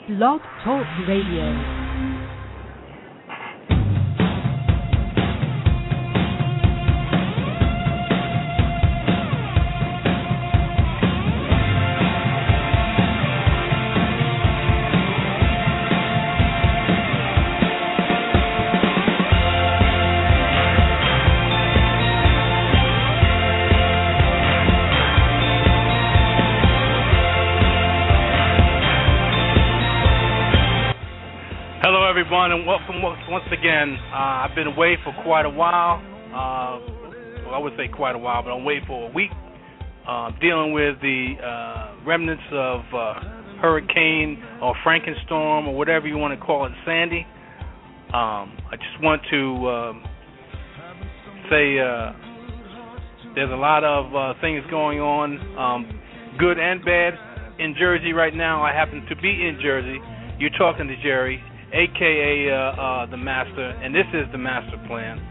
Blog Talk Radio. Everyone, and welcome once again. I've been away for quite a while. Well, I would say quite a while, but I'm away for a week, dealing with the remnants of Hurricane or Frankenstorm or whatever you want to call it, Sandy. I just want to say there's a lot of things going on, good and bad, in Jersey right now. I happen to be in Jersey. You're talking to Jerry, a.k.a. the Master, and this is the Master Plan.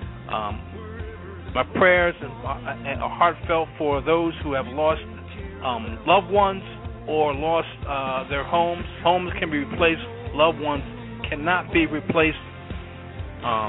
My prayers are heartfelt for those who have lost loved ones or lost their homes. Homes can be replaced. Loved ones cannot be replaced. I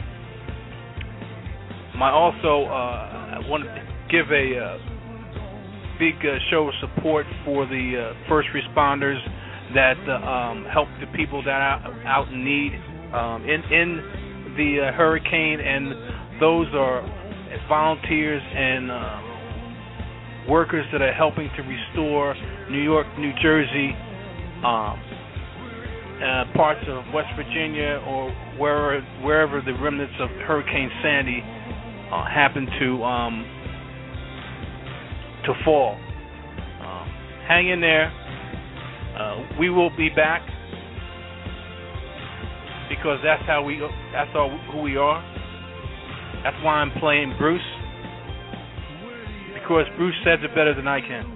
want to give a big show of support for the first responders that help the people that are out in need in the hurricane, and those are volunteers and workers that are helping to restore New York, New Jersey, parts of West Virginia, or wherever the remnants of Hurricane Sandy happen to fall. Hang in there. We will be back because that's who we are. That's why I'm playing Bruce, because Bruce says it better than I can.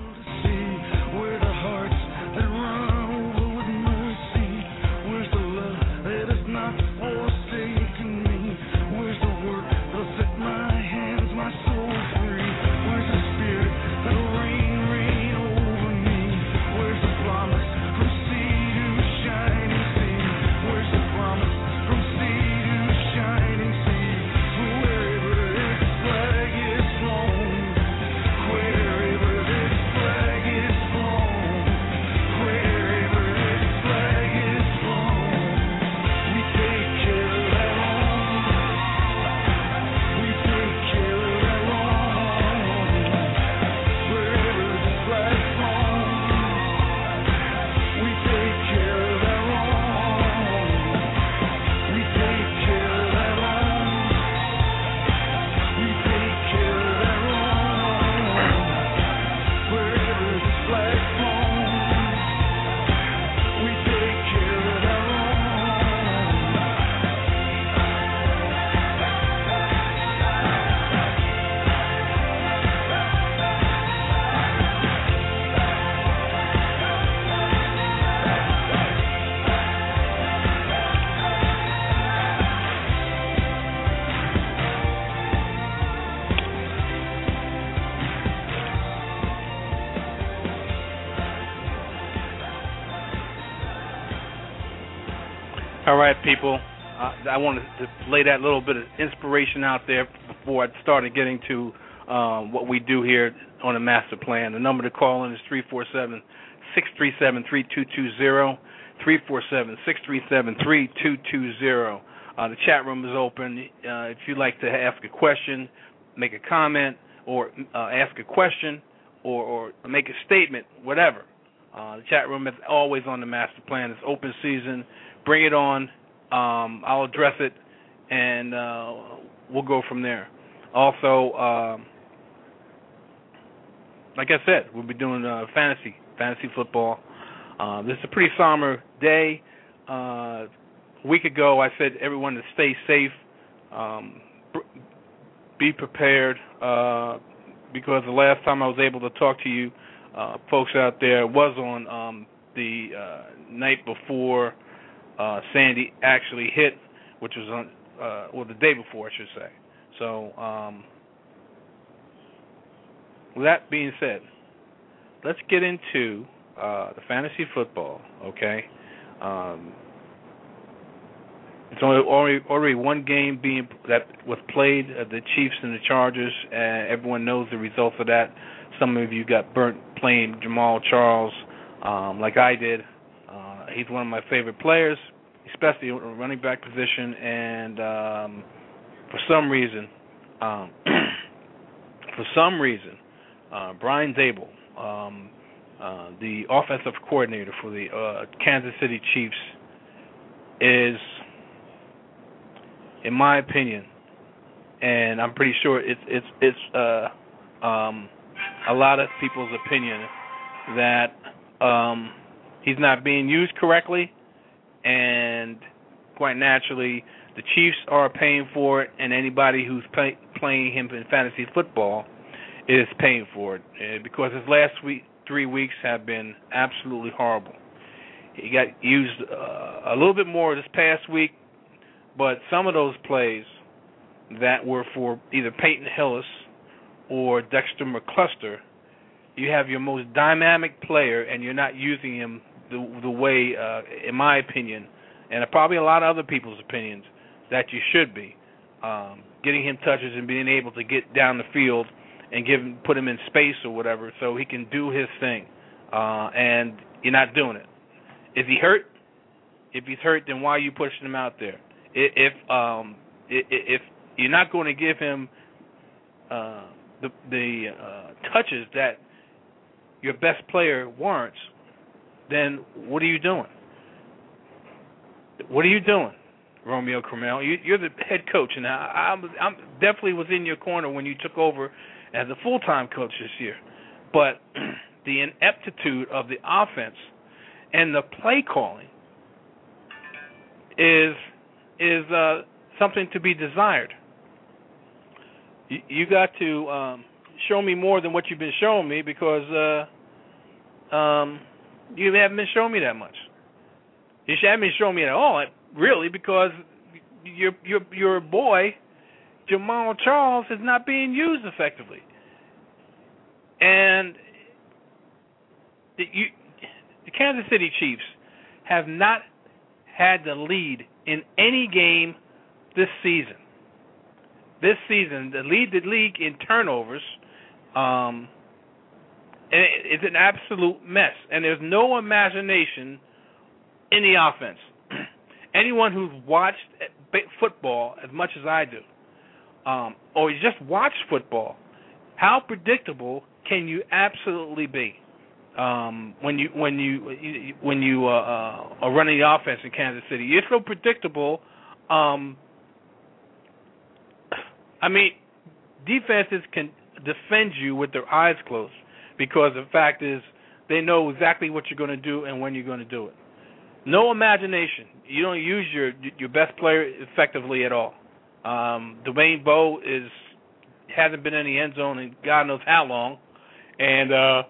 All right, people. I wanted to lay that little bit of inspiration out there before I started getting to what we do here on the Master Plan. The number to call in is 347-637-3220, 347-637-3220. The chat room is open. If you'd like to ask a question, make a comment, or ask a question, or make a statement, whatever. The chat room is always on the Master Plan. It's open season. Bring it on. I'll address it, and we'll go from there. Also, like I said, we'll be doing fantasy football. This is a pretty somber day. A week ago, I said everyone to stay safe, be prepared, because the last time I was able to talk to you folks out there was on the night before Sandy actually hit, which was on, the day before, I should say. So, with that being said, let's get into the fantasy football, okay? It's already one game that was played, the Chiefs and the Chargers, and everyone knows the results of that. Some of you got burnt playing Jamal Charles, like I did. He's one of my favorite players, especially at the running back position, and for some reason, Brian Dable, the offensive coordinator for the Kansas City Chiefs, is, in my opinion, and I'm pretty sure it's a lot of people's opinion, that he's not being used correctly, and quite naturally, the Chiefs are paying for it, and anybody who's playing him in fantasy football is paying for it, because his last 3 weeks have been absolutely horrible. He got used a little bit more this past week, but some of those plays that were for either Peyton Hillis or Dexter McCluster, you have your most dynamic player, and you're not using him the way, in my opinion, and probably a lot of other people's opinions, that you should be. Getting him touches and being able to get down the field and put him in space or whatever so he can do his thing. And you're not doing it. Is he hurt? If he's hurt, then why are you pushing him out there? If you're not going to give him the touches that your best player warrants, then what are you doing? What are you doing, Romeo Crennel? You're the head coach, and I definitely was in your corner when you took over as a full-time coach this year. But the ineptitude of the offense and the play calling is something to be desired. You got to show me more than what you've been showing me, because you haven't been showing me that much. You haven't been showing me at all, really, because your boy Jamal Charles is not being used effectively, and the Kansas City Chiefs have not had the lead in any game this season. This season, they lead the league in turnovers. And it's an absolute mess, and there's no imagination in the offense. Anyone who's watched football as much as I do, or you just watch football, how predictable can you absolutely be when you are running the offense in Kansas City? You're so predictable. Defenses can defend you with their eyes closed, because the fact is they know exactly what you're going to do and when you're going to do it. No imagination. You don't use your best player effectively at all. Dwayne Bowe hasn't been in the end zone in God knows how long, and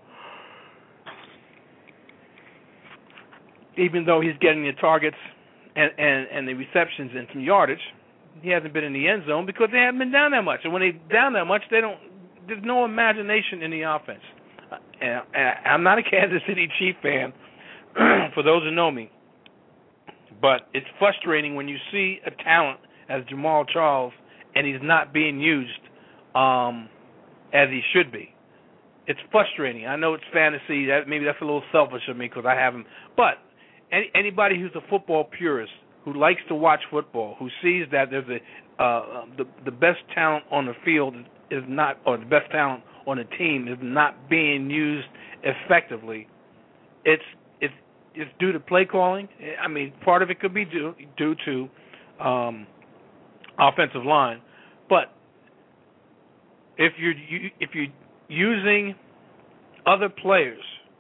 even though he's getting the targets and the receptions and some yardage, he hasn't been in the end zone because they haven't been down that much. And when they're down that much, there's no imagination in the offense. And I'm not a Kansas City Chief fan, for those who know me. But it's frustrating when you see a talent as Jamal Charles and he's not being used as he should be. It's frustrating. I know it's fantasy. Maybe that's a little selfish of me because I haven't. But anybody who's a football purist, who likes to watch football, who sees that there's the best talent on the field is not, or the best talent on the team is not being used effectively, it's due to play calling. I mean, part of it could be due to offensive line, but if you're using other players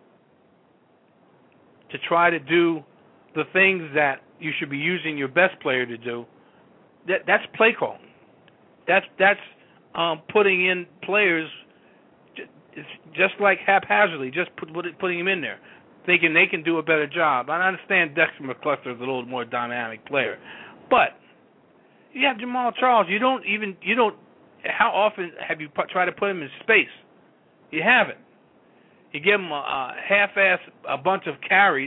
to try to do the things that you should be using your best player to do, that's play calling. That's putting in players just like haphazardly, just putting them in there, thinking they can do a better job. I understand Dexter McCluster is a little more dynamic player, but you have Jamal Charles. You don't. How often have you tried to put him in space? You haven't. You give him a half-ass a bunch of carries,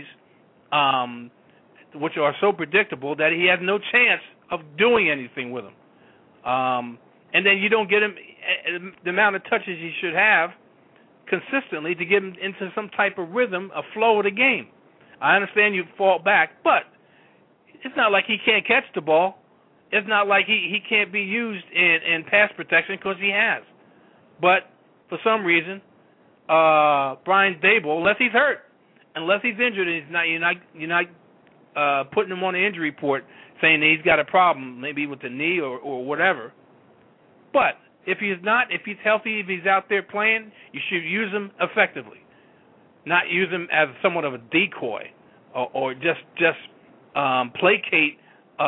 which are so predictable that he has no chance of doing anything with them. And then you don't get him the amount of touches he should have consistently to get him into some type of rhythm, a flow of the game. I understand you fall back, but it's not like he can't catch the ball. It's not like he can't be used in pass protection, because he has. But for some reason, Brian Daboll, unless he's hurt, unless he's injured, you're not putting him on the injury report saying that he's got a problem, maybe with the knee or whatever. But if he's healthy, if he's out there playing, you should use him effectively, not use him as somewhat of a decoy or just placate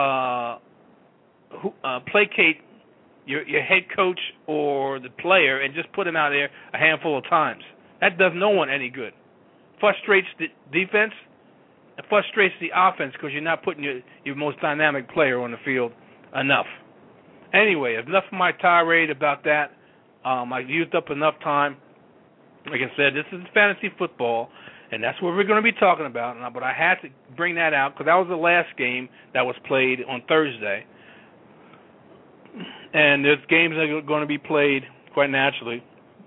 your head coach or the player and just put him out there a handful of times. That does no one any good. Frustrates the defense. It frustrates the offense because you're not putting your most dynamic player on the field enough. Anyway, enough of my tirade about that. I've used up enough time. Like I said, this is fantasy football, and that's what we're going to be talking about. But I had to bring that out because that was the last game that was played on Thursday. And there's games that are going to be played quite naturally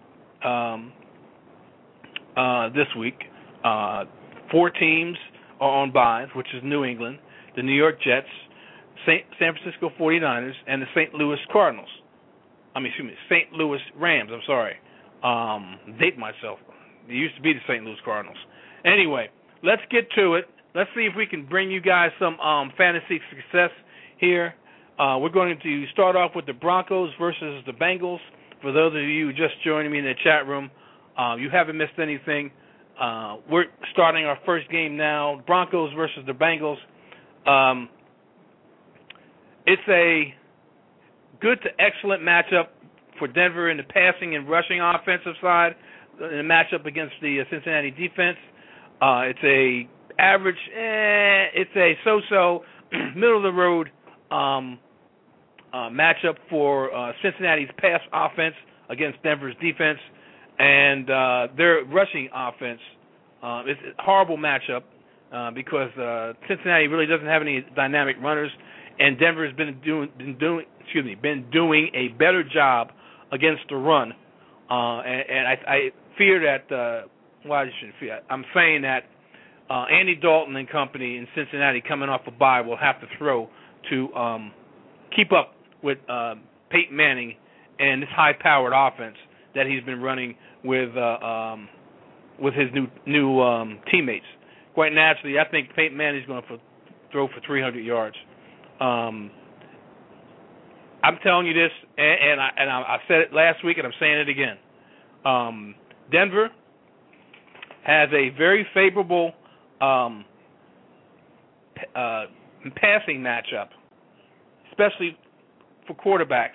this week. 4 teams are on byes, which is New England, the New York Jets, San Francisco 49ers, and the St. Louis Cardinals. St. Louis Rams, I'm sorry. Date myself. It used to be the St. Louis Cardinals. Anyway, let's get to it. Let's see if we can bring you guys some fantasy success here. We're going to start off with the Broncos versus the Bengals. For those of you just joining me in the chat room, you haven't missed anything. We're starting our first game now, Broncos versus the Bengals. It's a good to excellent matchup for Denver in the passing and rushing offensive side, in a matchup against the Cincinnati defense. It's a average, it's a so-so, middle-of-the-road matchup for Cincinnati's pass offense against Denver's defense. And their rushing offense is a horrible matchup because Cincinnati really doesn't have any dynamic runners, and Denver has been doing a better job against the run. And I fear that. Well, I shouldn't fear. I'm saying that Andy Dalton and company in Cincinnati, coming off a bye, will have to throw to keep up with Peyton Manning and this high-powered offense that he's been running with his new teammates. Quite naturally, I think Peyton Manning's going to throw for 300 yards. I'm telling you this, and I said it last week, and I'm saying it again. Denver has a very favorable passing matchup, especially for quarterbacks,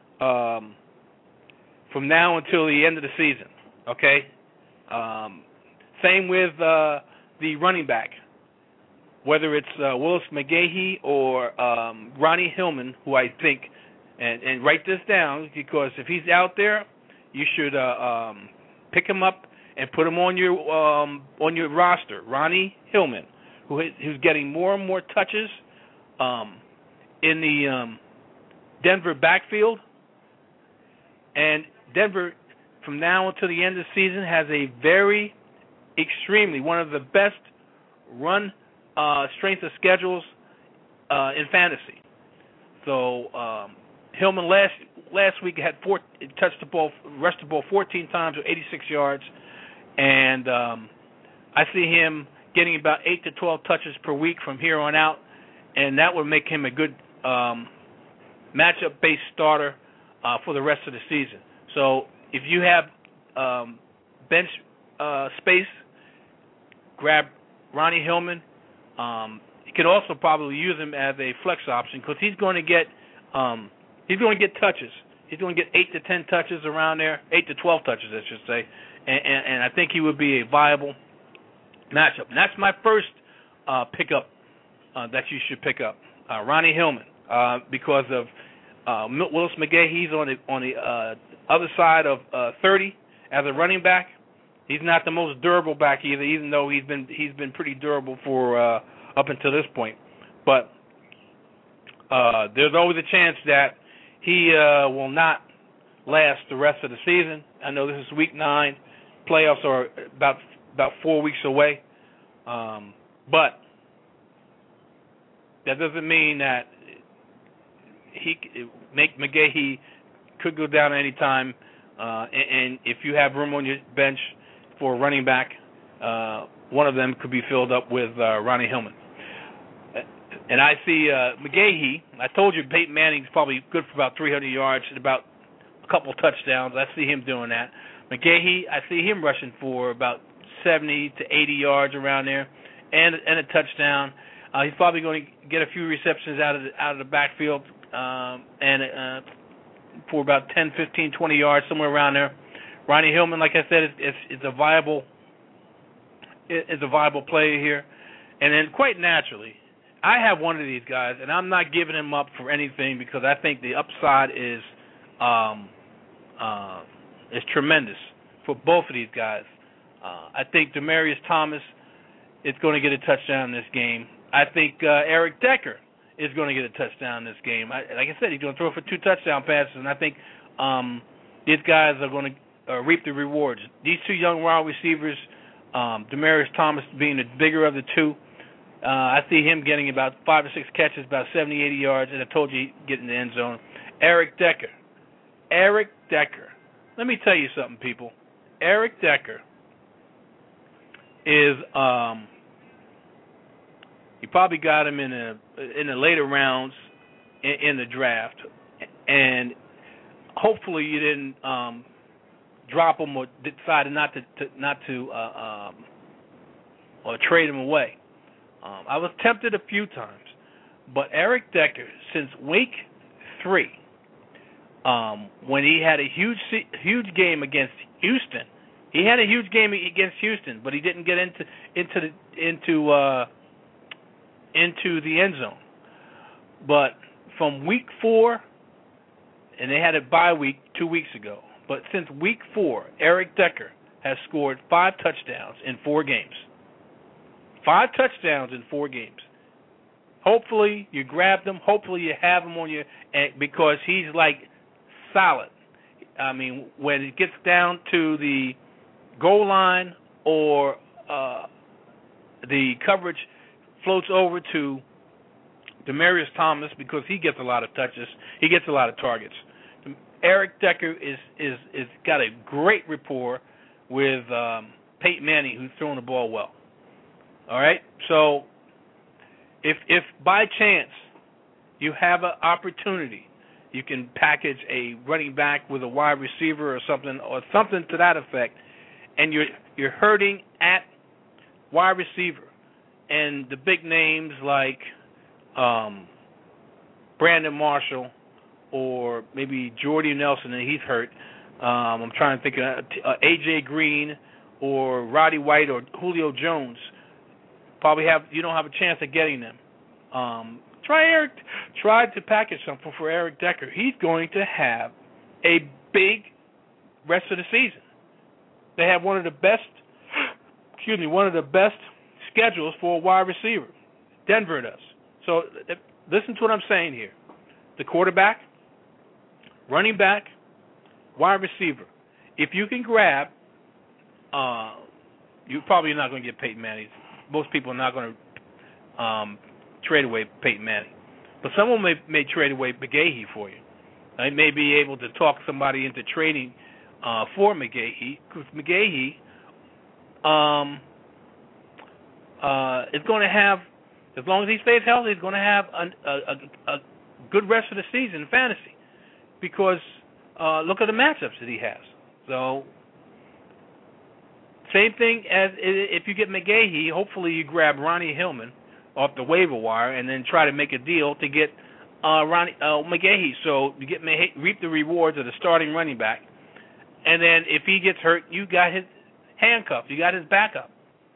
from now until the end of the season. Okay. Same with the running back, whether it's Willis McGahee or Ronnie Hillman, who I think, and write this down, because if he's out there, you should pick him up and put him on your roster. Ronnie Hillman, who's getting more and more touches in the Denver backfield. And Denver, from now until the end of the season, has a very, extremely, one of the best run strength of schedules in fantasy. So Hillman last week had touched the ball, rushed the ball 14 times with 86 yards, and I see him getting about 8 to 12 touches per week from here on out, and that would make him a good matchup-based starter for the rest of the season. So if you have bench space, grab Ronnie Hillman. You can also probably use him as a flex option because he's going to get touches. He's going to get 8 to 10 touches around there, 8 to 12 touches, I should say, and I think he would be a viable matchup. And that's my first pickup that you should pick up, Ronnie Hillman, because of Willis McGahee. He's on the other side of 30 as a running back, He's not the most durable back either, even though he's been pretty durable for up until this point. But there's always a chance that he will not last the rest of the season. I know this is week 9. Playoffs are about 4 weeks away. But that doesn't mean that McGahee could go down at any time. And if you have room on your bench for a running back, one of them could be filled up with Ronnie Hillman. And I see McGahee. I told you Peyton Manning's probably good for about 300 yards and about a couple touchdowns. I see him doing that. McGahee, I see him rushing for about 70 to 80 yards around there, and a touchdown. He's probably going to get a few receptions out of the backfield, and for about 10, 15, 20 yards, somewhere around there. Ronnie Hillman, like I said, is a viable player here. And then quite naturally, I have one of these guys, and I'm not giving him up for anything because I think the upside is tremendous for both of these guys. I think Demaryius Thomas is going to get a touchdown in this game. I think Eric Decker is going to get a touchdown in this game. Like I said, he's going to throw for 2 touchdown passes, and I think these guys are going to reap the rewards. These 2 young wide receivers, Demaryius Thomas being the bigger of the 2, I see him getting about 5 or 6 catches, about 70, 80 yards, and I told you he'd get in the end zone. Eric Decker. Let me tell you something, people. Eric Decker is you probably got him in the later rounds in the draft, and hopefully you didn't drop him or decided not to or trade him away. I was tempted a few times, but Eric Decker, since week 3, when he had a huge game against Houston. He had a huge game against Houston, but he didn't get into the end zone. But from week 4, and they had a bye week 2 weeks ago, but since week 4, Eric Decker has scored 5 touchdowns in 4 games. 5 touchdowns in 4 games. Hopefully you grabbed him. Hopefully you have him on your, because he's like solid. I mean, when it gets down to the goal line or the coverage floats over to Demaryius Thomas because he gets a lot of touches, he gets a lot of targets. Eric Decker is got a great rapport with Peyton Manning, who's throwing the ball well. All right, so if by chance you have an opportunity, you can package a running back with a wide receiver or something to that effect, and you're hurting at wide receiver, and the big names like Brandon Marshall or maybe Jordy Nelson, and he's hurt. I'm trying to think of A.J. Green or Roddy White or Julio Jones. You don't have a chance of getting them. Try to package something for Eric Decker. He's going to have a big rest of the season. They have one of the best schedules for a wide receiver. Denver does. So listen to what I'm saying here. The quarterback, running back, wide receiver. If you can grab, you're probably not going to get Peyton Manning. Most people are not going to trade away Peyton Manning. But someone may trade away McGahee for you. They may be able to talk somebody into trading for McGahee, because McGahee is going to have, as long as he stays healthy, he's going to have a good rest of the season in fantasy, because look at the matchups that he has. So same thing as if you get McGahee, hopefully you grab Ronnie Hillman off the waiver wire and then try to make a deal to get McGahee. So you reap the rewards of the starting running back. And then if he gets hurt, you got his handcuff. You got his backup.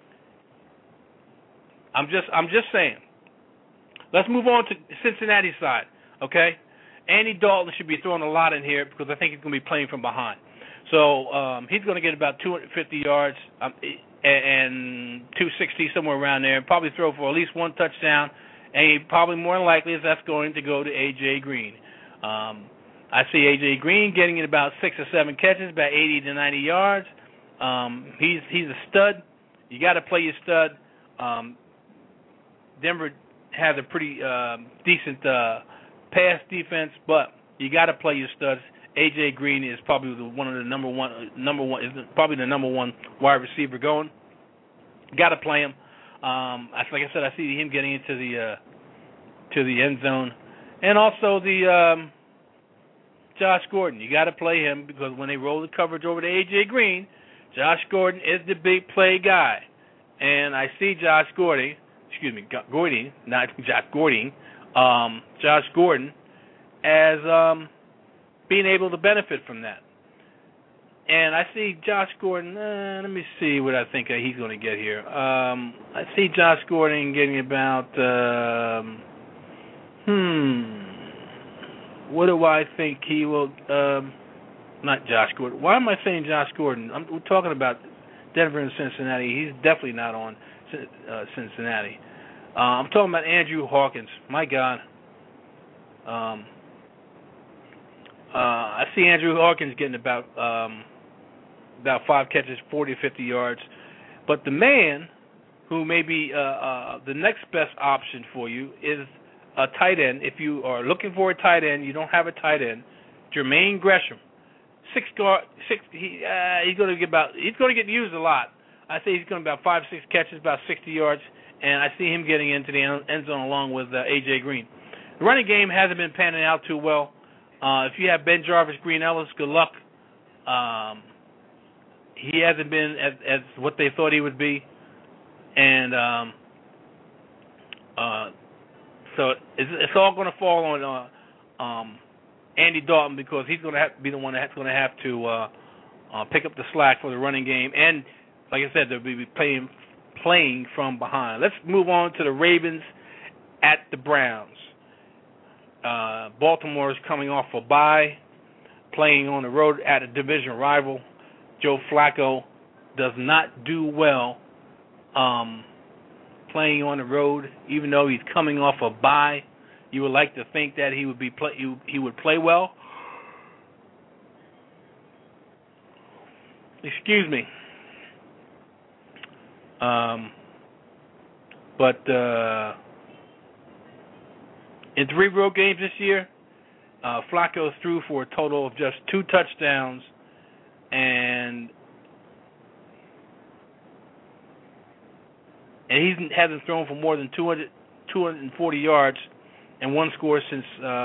I'm just saying. Let's move on to Cincinnati side, okay? Andy Dalton should be throwing a lot in here because I think he's going to be playing from behind. So he's going to get about 250 yards and 260, somewhere around there, and probably throw for at least one touchdown, and probably more than likely that's going to go to A.J. Green. I see A.J. Green getting in about 6 or 7 catches, about 80 to 90 yards. He's a stud. You got to play your stud. Denver has a pretty decent pass defense, but you got to play your studs. A.J. Green is probably the number one wide receiver going. Got to play him. Like I said, I see him getting into the end zone, and also the Josh Gordon. You got to play him because when they roll the coverage over to A.J. Green, Josh Gordon is the big play guy, and I see Josh Gordon, not Josh Gordon, Josh Gordon as being able to benefit from that. And I see Josh Gordon, let me see what I think he's going to get here. I see Josh Gordon getting about, what do I think he will, not Josh Gordon. Why am I saying Josh Gordon? We're talking about Denver and Cincinnati. He's definitely not on Cincinnati. I'm talking about Andrew Hawkins. My God. I see Andrew Hawkins getting about 5 catches, 40 to 50 yards. But the man who may be the next best option for you is a tight end. If you are looking for a tight end, you don't have a tight end, Jermaine Gresham. He's going to get used a lot. I say he's going to about 5, 6 catches, about 60 yards, and I see him getting into the end zone along with A.J. Green. The running game hasn't been panning out too well. If you have Ben Jarvis, Green Ellis, good luck. He hasn't been as what they thought he would be, and so it's all going to fall on Andy Dalton because he's going to have to be the one that's going to have to pick up the slack for the running game. And like I said, they'll be playing from behind. Let's move on to the Ravens at the Browns. Baltimore is coming off a bye, playing on the road at a division rival. Joe Flacco does not do well playing on the road, even though he's coming off a bye. You would like to think that he would play well. Excuse me. But in 3 road games this year, Flacco threw for a total of just 2 touchdowns, and he hasn't thrown for more than 240 yards and 1 score since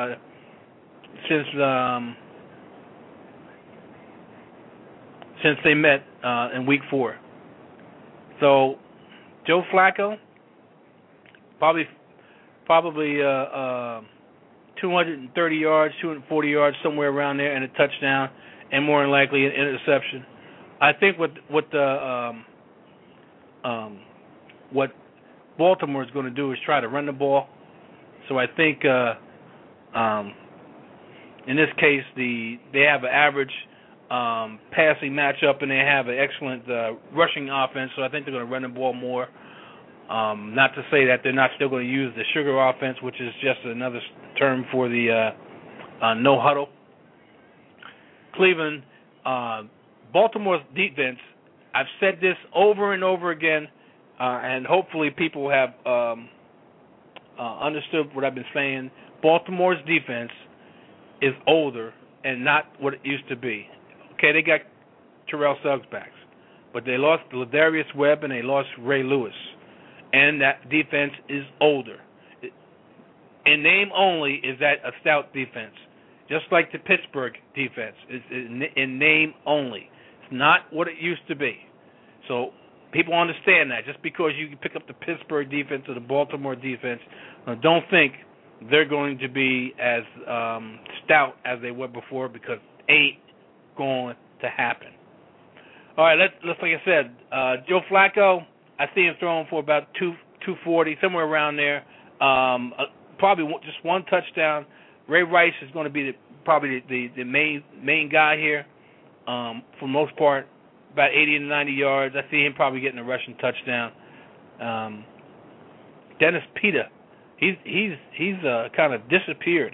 they met in Week 4. So Joe Flacco probably 230 yards, 240 yards, somewhere around there, and a touchdown, and more than likely an interception. I think what Baltimore is going to do is try to run the ball. So I think in this case they have an average passing matchup, and they have an excellent rushing offense. So I think they're going to run the ball more. Not to say that they're not still going to use the sugar offense, which is just another term for the no huddle. Cleveland, Baltimore's defense, I've said this over and over again, and hopefully people have understood what I've been saying. Baltimore's defense is older and not what it used to be. Okay, they got Terrell Suggs back, but they lost Ladarius Webb and they lost Ray Lewis. And that defense is older. In name only is that a stout defense, just like the Pittsburgh defense. It's in name only. It's not what it used to be. So people understand that. Just because you can pick up the Pittsburgh defense or the Baltimore defense, don't think they're going to be as stout as they were before, because it ain't going to happen. All right, let's like I said, Joe Flacco, I see him throwing for about 240, somewhere around there. Probably just 1 touchdown. Ray Rice is going to be probably the main guy here. for the most part, about 80 to 90 yards. I see him probably getting a rushing touchdown. Dennis Pita, he's kind of disappeared.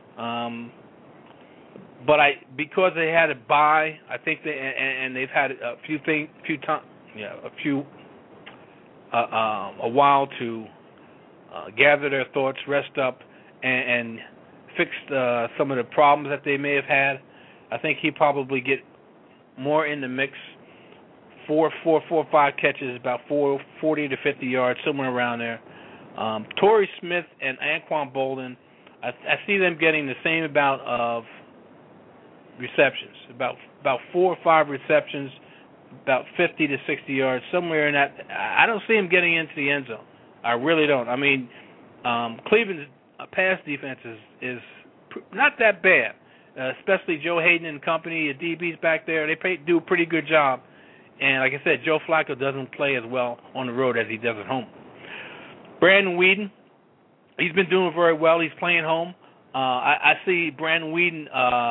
But because they had a bye, I think they've had a while to gather their thoughts, rest up, and fix some of the problems that they may have had. I think he probably get more in the mix. 4 or 5 catches, about 40 to 50 yards, somewhere around there. Torrey Smith and Anquan Bolden, I see them getting the same amount of receptions, about 4 or 5 receptions, about 50 to 60 yards, somewhere in that. I don't see them getting into the end zone. I really don't. I mean, Cleveland's pass defense is not that bad, especially Joe Hayden and company, the DBs back there. They do a pretty good job. And like I said, Joe Flacco doesn't play as well on the road as he does at home. Brandon Weeden, he's been doing very well. He's playing home. I see Brandon Weeden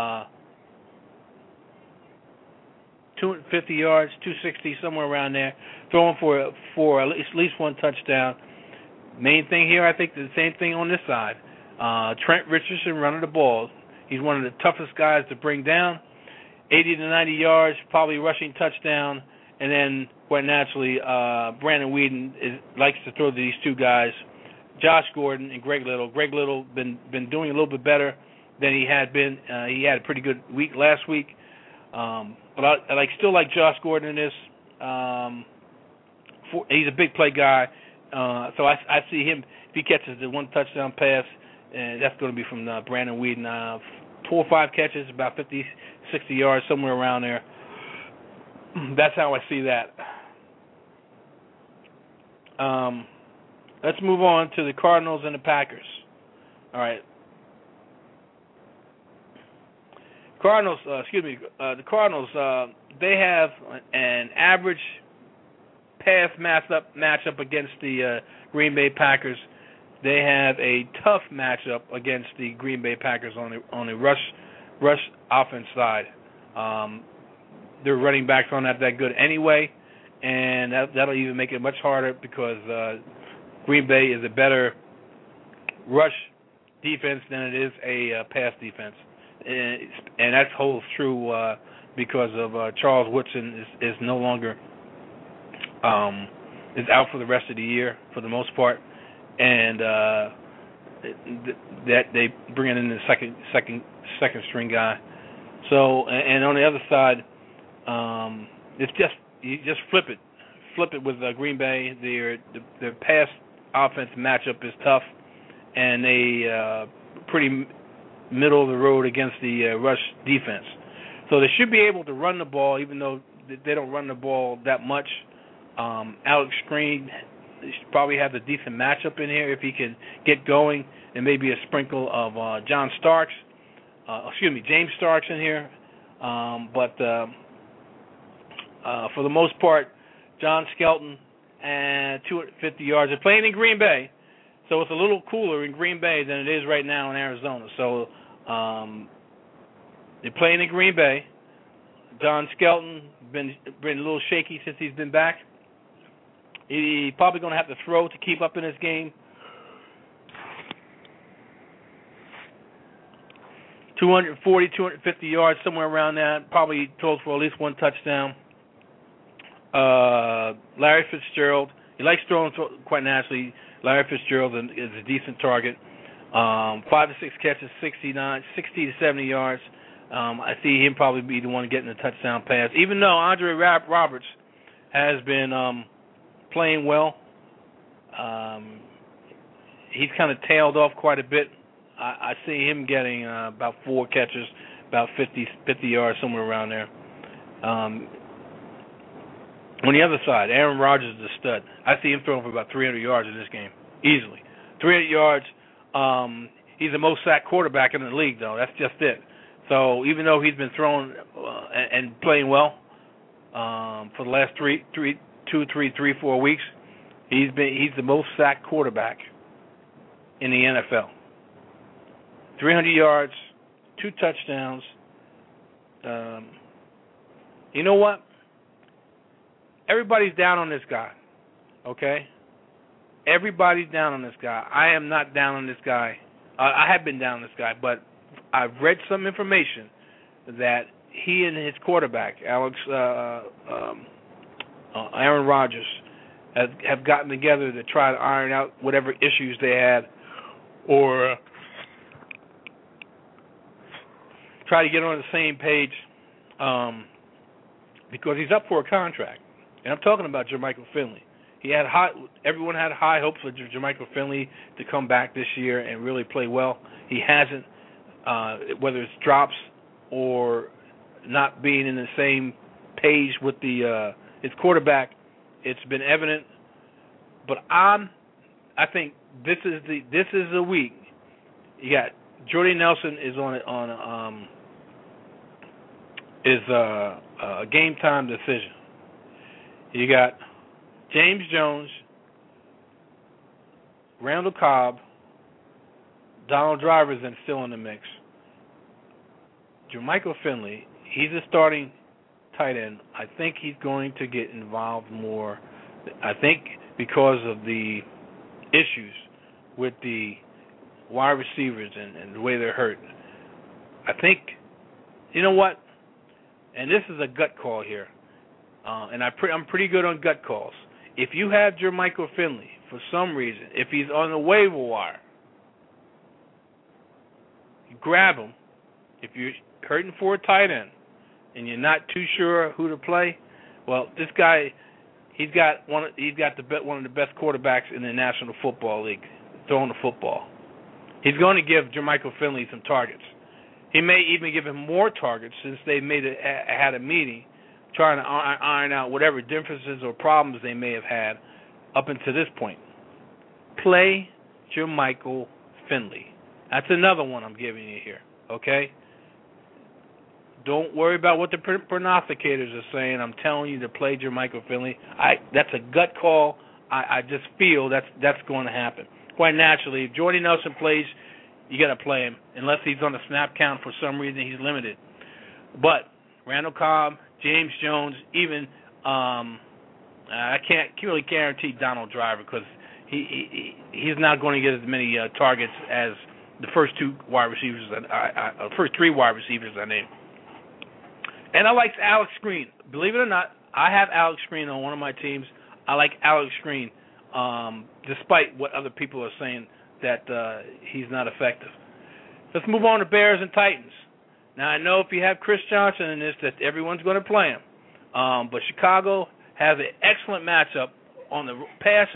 250 yards, 260, somewhere around there, throwing for at least one touchdown. Main thing here, I think, the same thing on this side. Trent Richardson running the ball. He's one of the toughest guys to bring down. 80 to 90 yards, probably rushing touchdown. And then, quite naturally, Brandon Weeden likes to throw to these two guys, Josh Gordon and Greg Little. Greg Little been doing a little bit better than he had been. He had a pretty good week last week. But I still like Josh Gordon in this. He's a big play guy. So I see him, if he catches the one touchdown pass, and that's going to be from Brandon Weeden. 4 or 5 catches, about 50, 60 yards, somewhere around there. That's how I see that. Let's move on to the Cardinals and the Packers. All right. The Cardinals, they have an average pass matchup against the Green Bay Packers. They have a tough matchup against the Green Bay Packers on the rush offense side. Their running backs aren't that good anyway, and that'll even make it much harder because Green Bay is a better rush defense than it is a pass defense, and that holds true because of Charles Woodson is no longer is out for the rest of the year for the most part, and that they bring in the second string guy. So, and on the other side, it's you just flip it with Green Bay. Their pass offense matchup is tough, and they pretty middle of the road against the rush defense. So they should be able to run the ball, even though they don't run the ball that much. Alex Green probably have a decent matchup in here if he can get going, and maybe a sprinkle of James Starks in here. But for the most part, John Skelton and 250 yards. They're playing in Green Bay, so it's a little cooler in Green Bay than it is right now in Arizona. So they're playing in Green Bay. John Skelton been a little shaky since he's been back. He's probably going to have to throw to keep up in this game. 240, 250 yards, somewhere around that. Probably throws for at least one touchdown. Larry Fitzgerald, he likes throwing quite naturally. Larry Fitzgerald is a decent target. 5 to 6 catches, 60 to 70 yards. I see him probably be the one getting the touchdown pass. Even though Andre Roberts has been playing well, he's kind of tailed off quite a bit. I see him getting about 4 catches, about 50 yards, somewhere around there. On the other side, Aaron Rodgers is a stud. I see him throwing for about 300 yards in this game, easily. 300 yards. He's the most sacked quarterback in the league, though. That's just it. So even though he's been throwing and playing well for the last 3, 4 weeks, he's the most sacked quarterback in the NFL. 300 yards, 2 touchdowns, You know what? Everybody's down on this guy, okay? Everybody's down on this guy. I am not down on this guy. I have been down on this guy, but I've read some information that he and his quarterback, Aaron Rodgers, have gotten together to try to iron out whatever issues they had, or try to get on the same page, because he's up for a contract. And I'm talking about Jermichael Finley. Everyone had high hopes for Jermichael Finley to come back this year and really play well. He hasn't, whether it's drops or not being in the same page with his quarterback. It's been evident. But I think this is the week. You got Jordy Nelson is on a game time decision. You got James Jones, Randall Cobb, Donald Driver's then still in the mix. Jermichael Finley, he's a starting tight end. I think he's going to get involved more. I think because of the issues with the wide receivers and the way they're hurt. I think, you know what? And this is a gut call here. And I'm pretty good on gut calls. If you have Jermichael Finley, for some reason, if he's on the waiver wire, you grab him. If you're hurting for a tight end and you're not too sure who to play, well, this guy, he's got one of the best quarterbacks in the National Football League throwing the football. He's going to give Jermichael Finley some targets. He may even give him more targets since they had a meeting trying to iron out whatever differences or problems they may have had up until this point. Play Jermichael Finley. That's another one I'm giving you here, okay? Don't worry about what the prognosticators are saying. I'm telling you to play Jermichael Finley. That's a gut call. I just feel that's going to happen. Quite naturally, if Jordy Nelson plays, you got to play him, unless he's on the snap count for some reason. He's limited. But Randall Cobb, James Jones, even I can't really guarantee Donald Driver because he's not going to get as many targets as the first three wide receivers I named. And I like Alex Green. Believe it or not, I have Alex Green on one of my teams. I like Alex Green, despite what other people are saying that he's not effective. Let's move on to Bears and Titans. Now, I know if you have Chris Johnson in this, that everyone's going to play him. But Chicago has an excellent matchup on the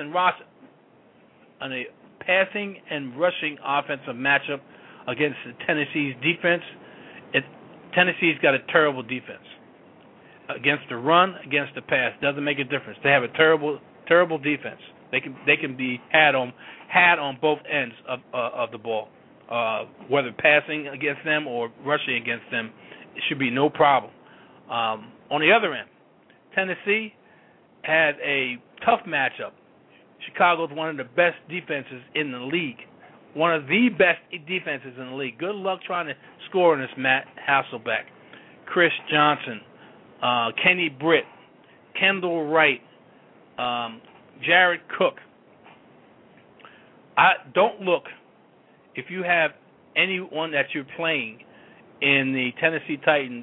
passing and rushing offensive matchup against Tennessee's defense. Tennessee's got a terrible defense. Against the run, against the pass, doesn't make a difference. They have a terrible defense. They can be had on both ends of the ball. Whether passing against them or rushing against them, it should be no problem. On the other end, Tennessee had a tough matchup. Chicago's one of the best defenses in the league. One of the best defenses in the league. Good luck trying to score on this Matt Hasselbeck, Chris Johnson, Kenny Britt, Kendall Wright, Jared Cook. Don't look. If you have anyone that you're playing in the Tennessee Titans,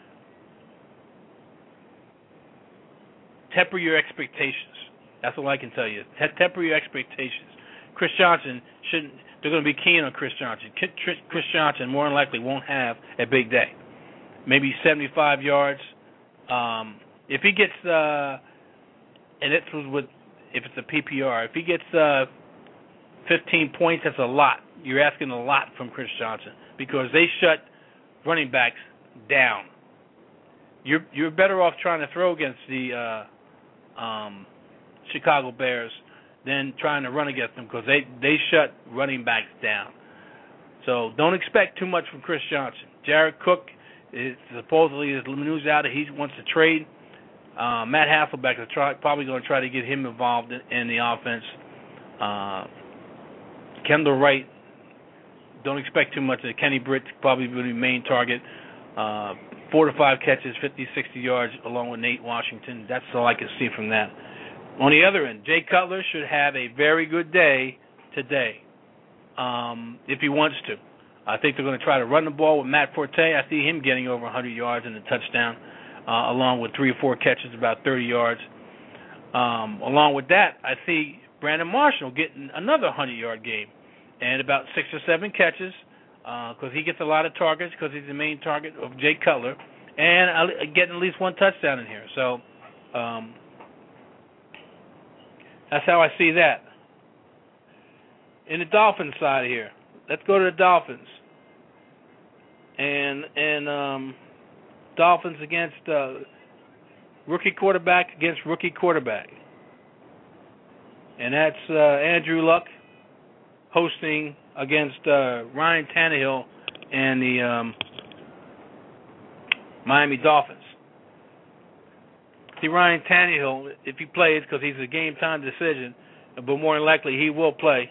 temper your expectations. That's all I can tell you. Temper your expectations. Chris Johnson shouldn't. They're going to be keen on Chris Johnson. Chris Johnson more than likely won't have a big day. Maybe 75 yards. If he gets, and it was if it's a PPR, if he gets 15 points, that's a lot. You're asking a lot from Chris Johnson because they shut running backs down. You're better off trying to throw against the Chicago Bears than trying to run against them because they shut running backs down. So don't expect too much from Chris Johnson. Jared Cook is supposedly there's news out that he wants to trade. Matt Hasselbeck is probably going to try to get him involved in the offense. Kendall Wright, don't expect too much. Kenny Britt probably will be the main target. 4 to 5 catches, 50, 60 yards, along with Nate Washington. That's all I can see from that. On the other end, Jay Cutler should have a very good day today, if he wants to. I think they're going to try to run the ball with Matt Forte. I see him getting over 100 yards and a touchdown, along with 3 or 4 catches, about 30 yards. Along with that, I see Brandon Marshall getting another 100-yard game and about 6 or 7 catches, because he gets a lot of targets because he's the main target of Jay Cutler, and getting at least 1 touchdown in here. So that's how I see that. In the Dolphins side here, let's go to the Dolphins. And Dolphins against rookie quarterback against rookie quarterback. And that's Andrew Luck hosting against Ryan Tannehill and the Miami Dolphins. See, Ryan Tannehill, if he plays, because he's a game-time decision, but more than likely he will play.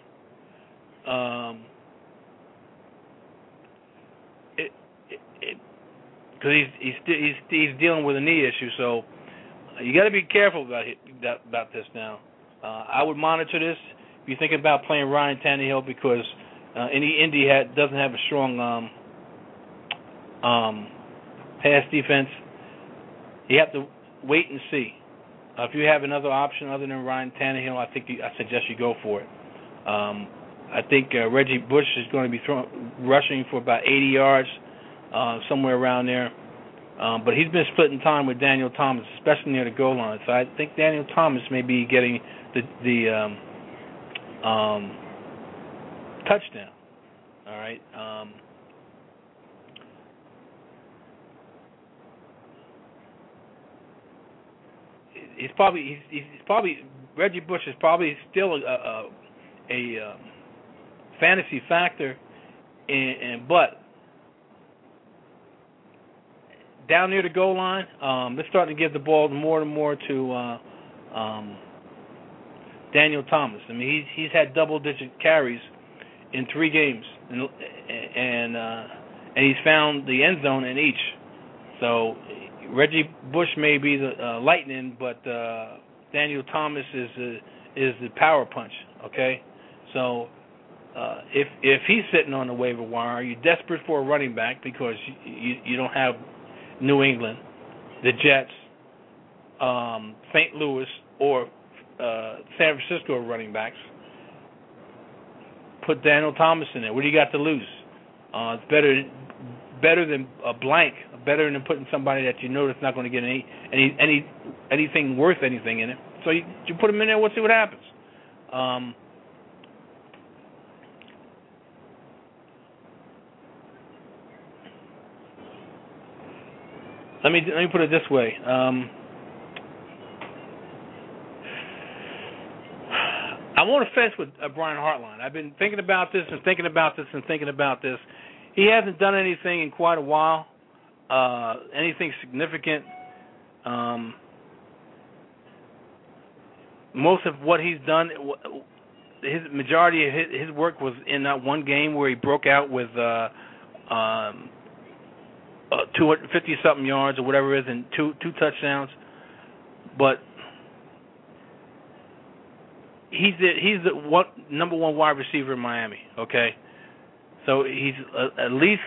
Because he's dealing with a knee issue, so you got to be careful about this now. I would monitor this if you're thinking about playing Ryan Tannehill, because Indy doesn't have a strong pass defense. You have to wait and see. If you have another option other than Ryan Tannehill, I suggest you go for it. I think Reggie Bush is going to be rushing for about 80 yards, somewhere around there. But he's been splitting time with Daniel Thomas, especially near the goal line. So I think Daniel Thomas may be getting the touchdown. All right. He's probably Reggie Bush is probably still a fantasy factor, but down near the goal line, they're starting to give the ball more and more to Daniel Thomas. I mean, he's had double-digit carries in 3 games, and he's found the end zone in each. So Reggie Bush may be the lightning, but Daniel Thomas is the power punch. Okay, so if he's sitting on the waiver wire, you're desperate for a running back because you don't have New England, the Jets, St. Louis, or San Francisco running backs. Put Daniel Thomas in there. What do you got to lose? It's better than a blank. Better than putting somebody that you know that's not going to get anything worth anything in it. So you put him in there. We'll see what happens. Let me put it this way. I want to fence with Brian Hartline. I've been thinking about this and thinking about this and thinking about this. He hasn't done anything in quite a while, anything significant. Most of what he's done, his majority of his work was in that one game where he broke out with 250-something yards or whatever it is and two touchdowns. But he's the number one wide receiver in Miami, okay? So he's at least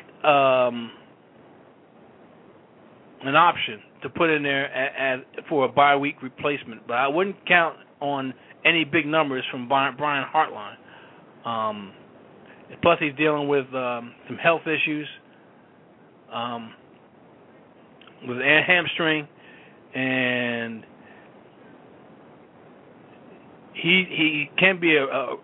an option to put in there for a bye week replacement. But I wouldn't count on any big numbers from Brian Hartline. Plus, he's dealing with some health issues with a hamstring, and he can be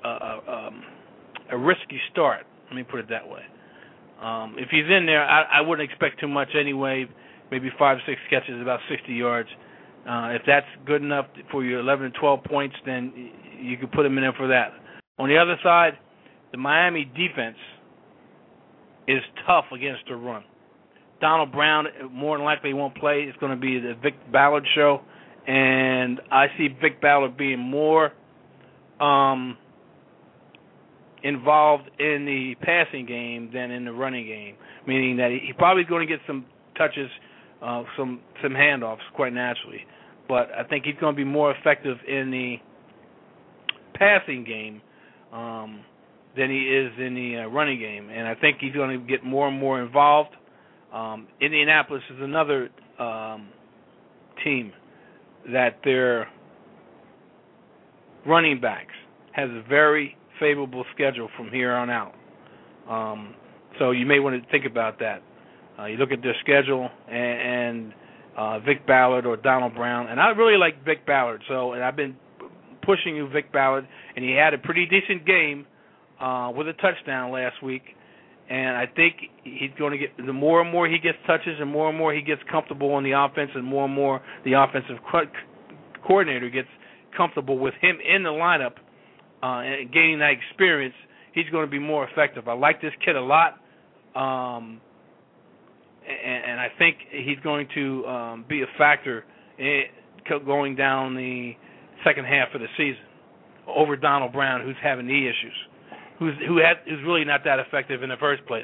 a risky start. Let me put it that way. If he's in there, I wouldn't expect too much anyway. Maybe 5 or 6 catches, about 60 yards. If that's good enough for your 11 and 12 points, then you could put him in there for that. On the other side, the Miami defense is tough against the run. Donald Brown more than likely won't play. It's going to be the Vic Ballard show, and I see Vic Ballard being more involved in the passing game than in the running game, meaning that he's probably going to get some touches some handoffs quite naturally. But I think he's going to be more effective in the passing game than he is in the running game. And I think he's going to get more and more involved. Indianapolis is another team that their running backs has a very favorable schedule from here on out. So you may want to think about that. You look at their schedule and Vic Ballard or Donald Brown, and I really like Vic Ballard. And I've been pushing you, Vic Ballard, and he had a pretty decent game with a touchdown last week. And I think he's going to get, the more and more he gets touches and more he gets comfortable on the offense, and more the offensive coordinator gets comfortable with him in the lineup and gaining that experience, he's going to be more effective. I like this kid a lot, and I think he's going to be a factor going down the second half of the season over Donald Brown, who's having knee issues. Who's really not that effective in the first place.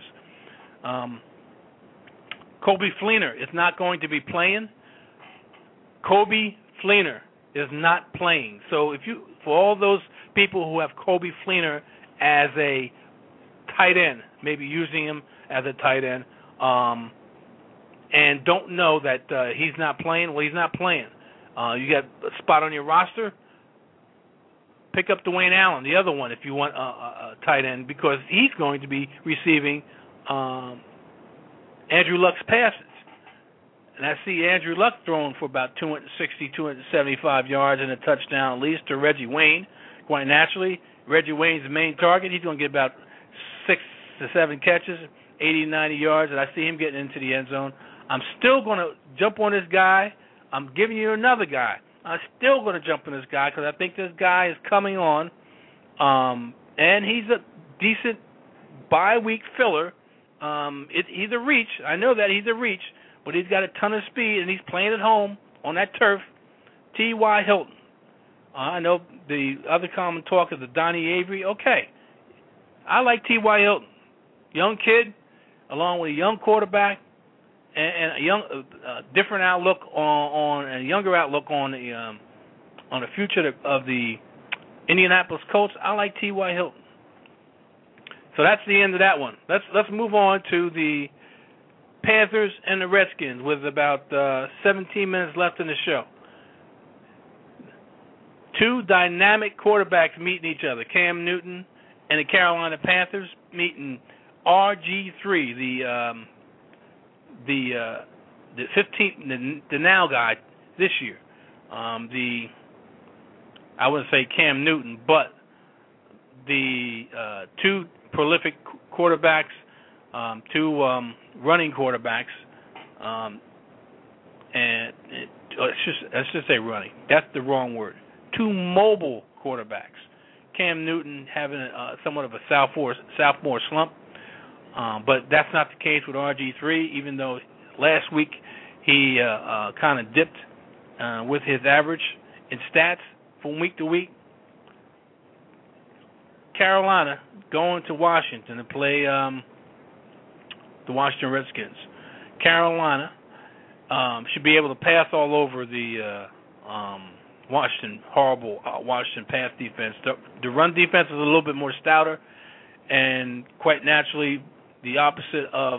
Coby Fleener is not going to be playing. Coby Fleener is not playing. So for all those people who have Coby Fleener as a tight end, maybe using him as a tight end, and don't know that he's not playing, well, he's not playing. You got a spot on your roster. Pick up Dwayne Allen, the other one, if you want a tight end, because he's going to be receiving Andrew Luck's passes. And I see Andrew Luck throwing for about 260, 275 yards and a touchdown at least to Reggie Wayne. Quite naturally, Reggie Wayne's the main target. He's going to get about 6 to 7 catches, 80, 90 yards, and I see him getting into the end zone. I'm still going to jump on this guy. I'm giving you another guy. I'm still going to jump on this guy because I think this guy is coming on, and he's a decent bye-week filler. He's a reach. I know that he's a reach, but he's got a ton of speed, and he's playing at home on that turf. T.Y. Hilton. I know the other common talk is the Donnie Avery. Okay. I like T.Y. Hilton. Young kid, along with a young quarterback, and a young, different outlook on a younger outlook on the future of the Indianapolis Colts. I like T.Y. Hilton. So that's the end of that one. Let's move on to the Panthers and the Redskins with about 17 minutes left in the show. Two dynamic quarterbacks meeting each other. Cam Newton and the Carolina Panthers meeting RG3, the 15th, the now guy this year. I wouldn't say Cam Newton, but the two prolific quarterbacks, two running quarterbacks, and let's just say running. That's the wrong word. Two mobile quarterbacks. Cam Newton having somewhat of a sophomore slump. But that's not the case with RG3, even though last week he kind of dipped with his average in stats from week to week. Carolina going to Washington to play the Washington Redskins. Carolina should be able to pass all over the horrible Washington pass defense. The run defense is a little bit more stouter, and quite naturally, the opposite of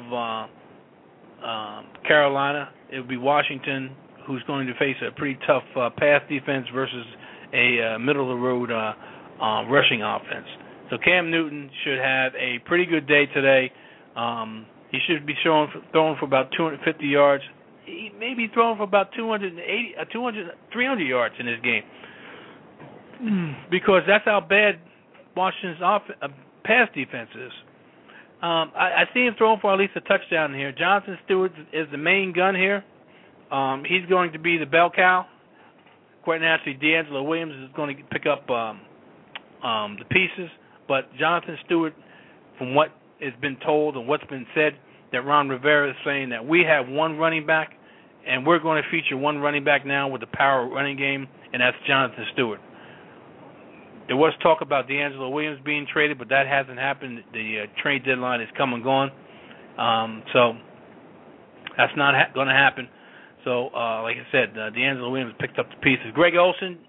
Carolina, it would be Washington, who's going to face a pretty tough pass defense versus a middle-of-the-road rushing offense. So Cam Newton should have a pretty good day today. He should be throwing for about 250 yards. He may be throwing for about 300 yards in this game, because that's how bad Washington's pass defense is. I see him throwing for at least a touchdown here. Jonathan Stewart is the main gun here. He's going to be the bell cow. Quite naturally, D'Angelo Williams is going to pick up the pieces. But Jonathan Stewart, from what has been told and what's been said, that Ron Rivera is saying that we have one running back, and we're going to feature one running back now with the power running game, and that's Jonathan Stewart. There was talk about D'Angelo Williams being traded, but that hasn't happened. The trade deadline is come and gone. So that's not going to happen. So, like I said, D'Angelo Williams picked up the pieces. Greg Olsen,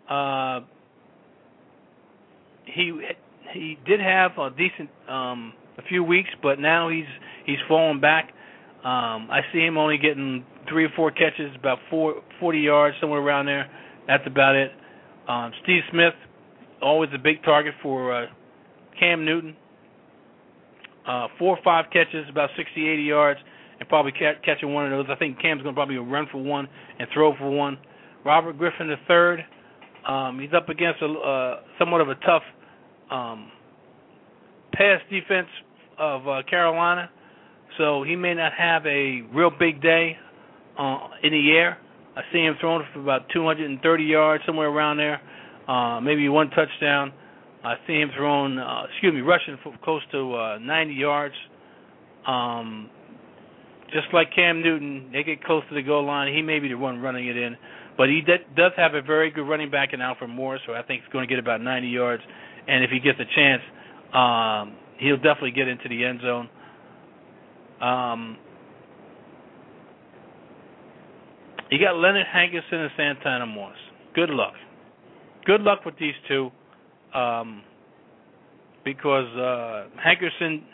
he did have a decent a few weeks, but now he's fallen back. I see him only getting 3 or 4 catches, about 40 yards, somewhere around there. That's about it. Steve Smith, always a big target for Cam Newton. 4 or 5 catches, about 60, 80 yards, and probably catching one of those. I think Cam's going to probably run for one and throw for one. Robert Griffin III, he's up against somewhat of a tough pass defense of Carolina, so he may not have a real big day in the air. I see him throwing for about 230 yards, somewhere around there, maybe 1 touchdown. I see him rushing for close to 90 yards. Just like Cam Newton, they get close to the goal line. He may be the one running it in. But he does have a very good running back in Alfred Morris, so I think he's going to get about 90 yards. And if he gets a chance, he'll definitely get into the end zone. You got Leonard Hankerson and Santana Moss. Good luck. Good luck with these two, because Hankerson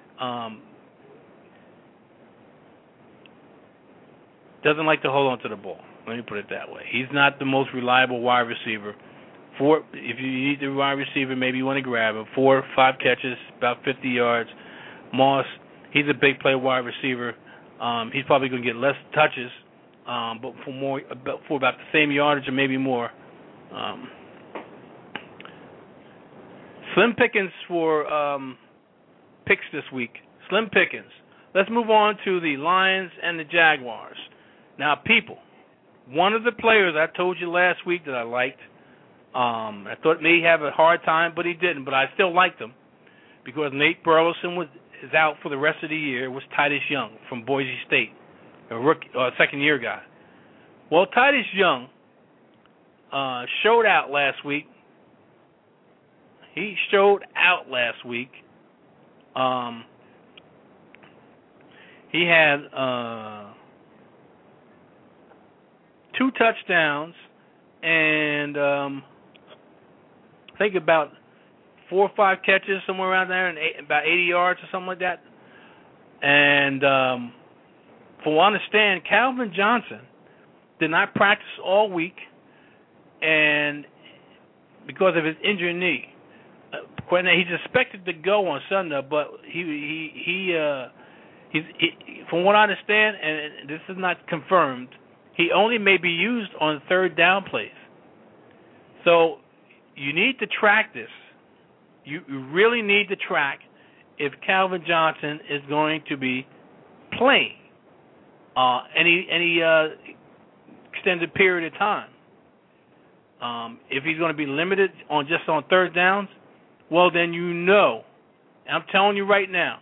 doesn't like to hold on to the ball. Let me put it that way. He's not the most reliable wide receiver. If you need the wide receiver, maybe you want to grab him. 4 or 5 catches, about 50 yards. Moss, he's a big play wide receiver. He's probably going to get less touches, but for about the same yardage or maybe more. Slim pickings for picks this week. Slim pickings. Let's move on to the Lions and the Jaguars. Now, people, one of the players I told you last week that I liked, I thought may have a hard time, but he didn't. But I still liked him because Nate Burleson is out for the rest of the year. Was Titus Young from Boise State, a rookie, second-year guy. Well, Titus Young showed out last week. He showed out last week. He had 2 touchdowns and I think about 4 or 5 catches, somewhere around there, and about 80 yards or something like that. And from what I understand, Calvin Johnson did not practice all week, and because of his injured knee. He's expected to go on Sunday, but he's from what I understand, and this is not confirmed, he only may be used on 3rd down plays. So you need to track this. You really need to track if Calvin Johnson is going to be playing any extended period of time. If he's going to be limited on 3rd downs, well then and I'm telling you right now,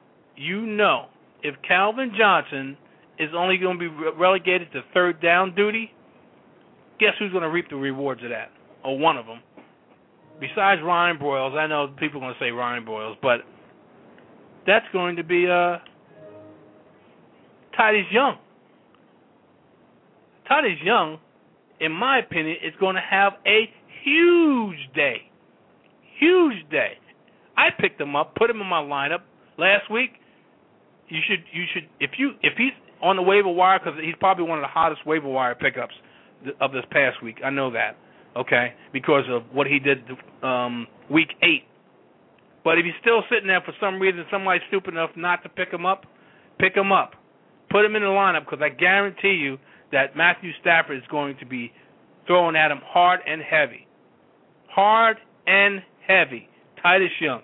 if Calvin Johnson is only going to be relegated to 3rd down duty, guess who's going to reap the rewards of that? Or one of them. Besides Ryan Broyles, I know people are going to say Ryan Broyles, but that's going to be Titus Young. Titus Young, in my opinion, is going to have a huge day. Huge day. I picked him up, put him in my lineup last week. You should if he's on the waiver wire, because he's probably one of the hottest waiver wire pickups of this past week. I know that, okay, because of what he did week 8. But if he's still sitting there for some reason, somebody's stupid enough not to pick him up. Put him in the lineup, because I guarantee you that Matthew Stafford is going to be throwing at him hard and heavy. Hard and heavy. Titus Young.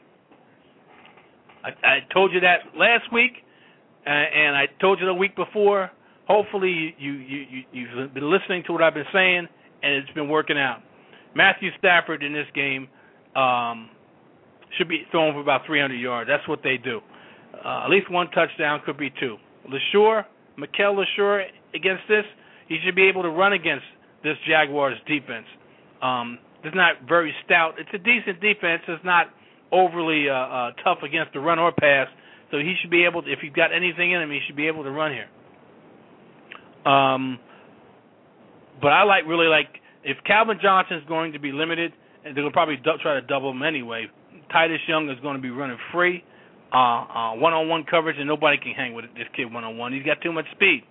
I told you that last week, and I told you the week before. Hopefully you've been listening to what I've been saying, and it's been working out. Matthew Stafford in this game should be throwing for about 300 yards. That's what they do. At least 1 touchdown, could be 2. Mikel LeSure, against this, he should be able to run against this Jaguars defense. It's not very stout. It's a decent defense. It's not overly tough against the run or pass. So he should be able to, if he's got anything in him, he should be able to run here. But I really like if Calvin Johnson is going to be limited, and they're going to probably try to double him anyway. Titus Young is going to be running free, one-on-one coverage, and nobody can hang with this kid one-on-one. He's got too much speed.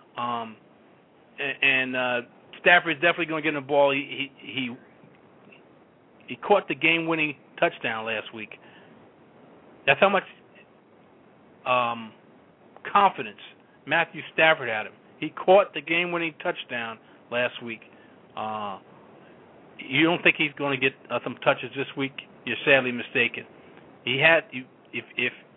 And Stafford's definitely going to get in the ball. He caught the game-winning touchdown last week. That's how much confidence Matthew Stafford had him. He caught the game-winning touchdown last week. You don't think he's going to get some touches this week? You're sadly mistaken. If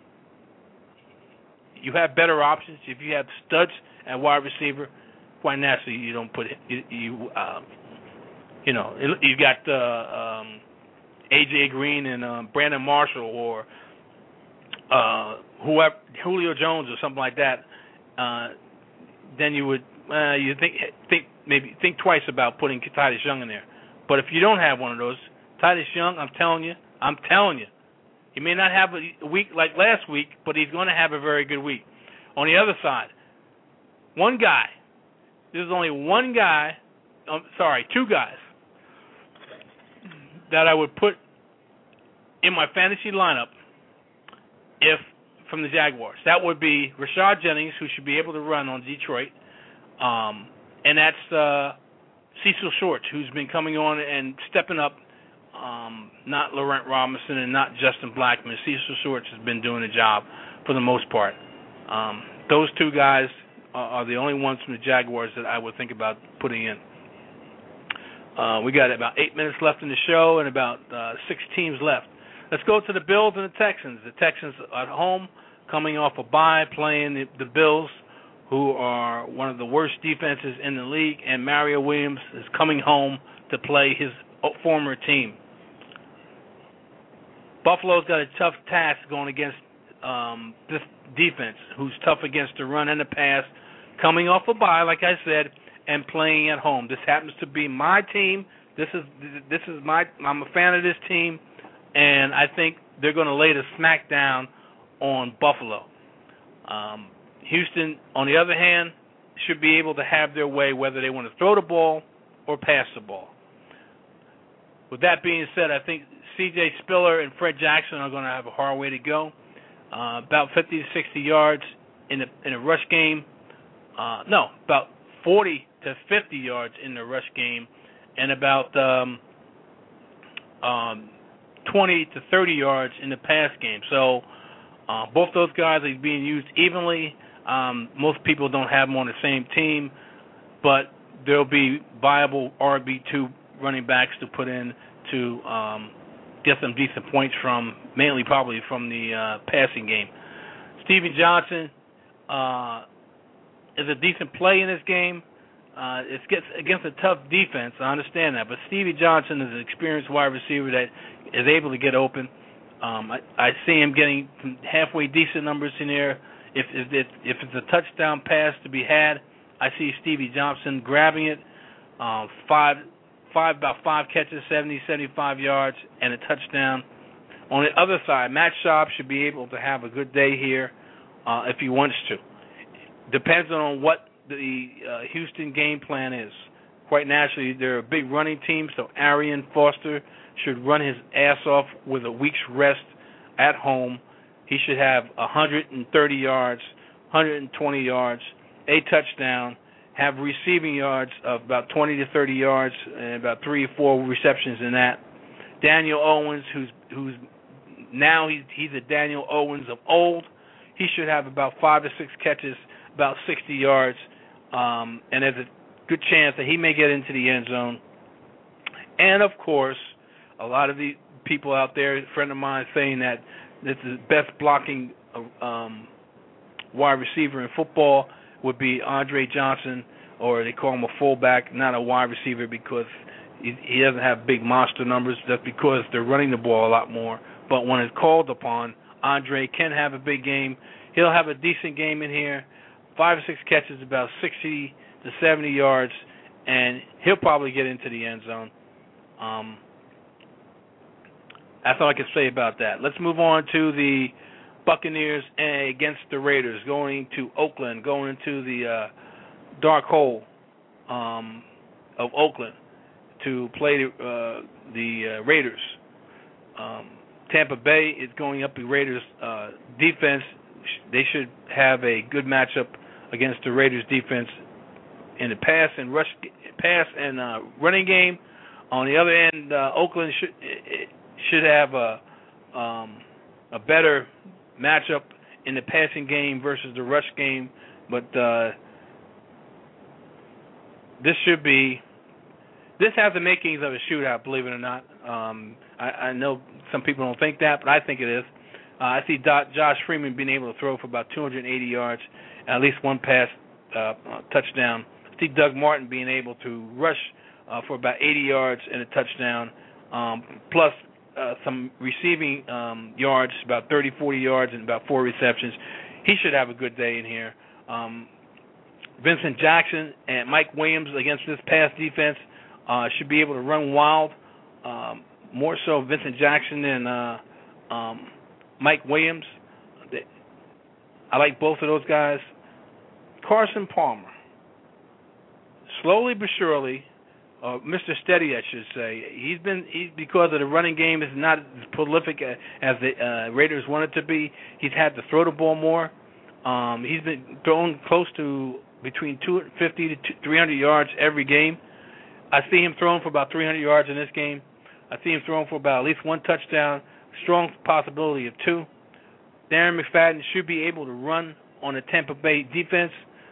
you have better options, if you have studs at wide receiver, quite naturally you don't put you've got AJ Green and Brandon Marshall or whoever, Julio Jones or something like that. Then you would you think twice about putting Titus Young in there. But if you don't have one of those, Titus Young, I'm telling you, he may not have a week like last week, but he's going to have a very good week. On the other side, there's only two guys that I would put in my fantasy lineup from the Jaguars. That would be Rashad Jennings, who should be able to run on Detroit, and that's Cecil Shorts, who's been coming on and stepping up. Not Laurent Robinson and not Justin Blackman. Cecil Shorts has been doing the job for the most part. Those two guys are the only ones from the Jaguars that I would think about putting in. We got about 8 minutes left in the show and about 6 teams left. Let's go to the Bills and the Texans. The Texans at home, coming off a bye, playing the Bills, who are one of the worst defenses in the league, and Mario Williams is coming home to play his former team. Buffalo's got a tough task going against this defense, who's tough against the run and the pass, coming off a bye, like I said, and playing at home. This happens to be my team. I'm a fan of this team, and I think they're going to lay the smack down on Buffalo. Houston, on the other hand, should be able to have their way whether they want to throw the ball or pass the ball. With that being said, I think C.J. Spiller and Fred Jackson are going to have a hard way to go. About 50 to 60 yards in a rush game. About 40 to 50 yards in the rush game, and about 20 to 30 yards in the pass game. So both those guys are being used evenly. Most people don't have them on the same team, but there'll be viable RB2 running backs to put in to get some decent points from, mainly probably from the passing game. Steven Johnson is a decent play in this game. It gets against a tough defense, I understand that, but Stevie Johnson is an experienced wide receiver that is able to get open. I see him getting some halfway decent numbers in there. If it's a touchdown pass to be had, I see Stevie Johnson grabbing it, about five catches, 70, 75 yards, and a touchdown. On the other side, Matt Schaub should be able to have a good day here if he wants to. Depends on what the Houston game plan is. Quite naturally, they're a big running team, so Arian Foster should run his ass off with a week's rest at home. He should have 130 yards, 120 yards, a touchdown, have receiving yards of about 20 to 30 yards, and about 3 or 4 receptions in that. Daniel Owens, who's now he's a Daniel Owens of old. He should have about 5 or 6 catches, about 60 yards, and there's a good chance that he may get into the end zone. And, of course, a lot of the people out there, a friend of mine saying that this is the best blocking wide receiver in football would be Andre Johnson, or they call him a fullback, not a wide receiver because he doesn't have big monster numbers. That's because they're running the ball a lot more. But when it's called upon, Andre can have a big game. He'll have a decent game in here, 5 or 6 catches, about 60 to 70 yards, and he'll probably get into the end zone. That's all I can say about that. Let's move on to the Buccaneers against the Raiders, going to Oakland, going to the dark hole of Oakland to play the Raiders. Tampa Bay is going up the Raiders' defense. They should have a good matchup against the Raiders' defense in the pass and running game. On the other end, Oakland should have a better matchup in the passing game versus the rush game. But this has the makings of a shootout, believe it or not. I know some people don't think that, but I think it is. I see Josh Freeman being able to throw for about 280 yards, at least one pass touchdown. I see Doug Martin being able to rush for about 80 yards and a touchdown, plus some receiving yards, about 30, 40 yards and about 4 receptions. He should have a good day in here. Vincent Jackson and Mike Williams against this pass defense should be able to run wild. More so Vincent Jackson than Mike Williams. I like both of those guys. Carson Palmer, slowly but surely, Mr. Steady, I should say. He's because of the running game is not as prolific as the Raiders want it to be. He's had to throw the ball more. He's been throwing close to between 250 to 300 yards every game. I see him throwing for about 300 yards in this game. I see him throwing for about at least one touchdown. Strong possibility of 2. Darren McFadden should be able to run on the Tampa Bay defense.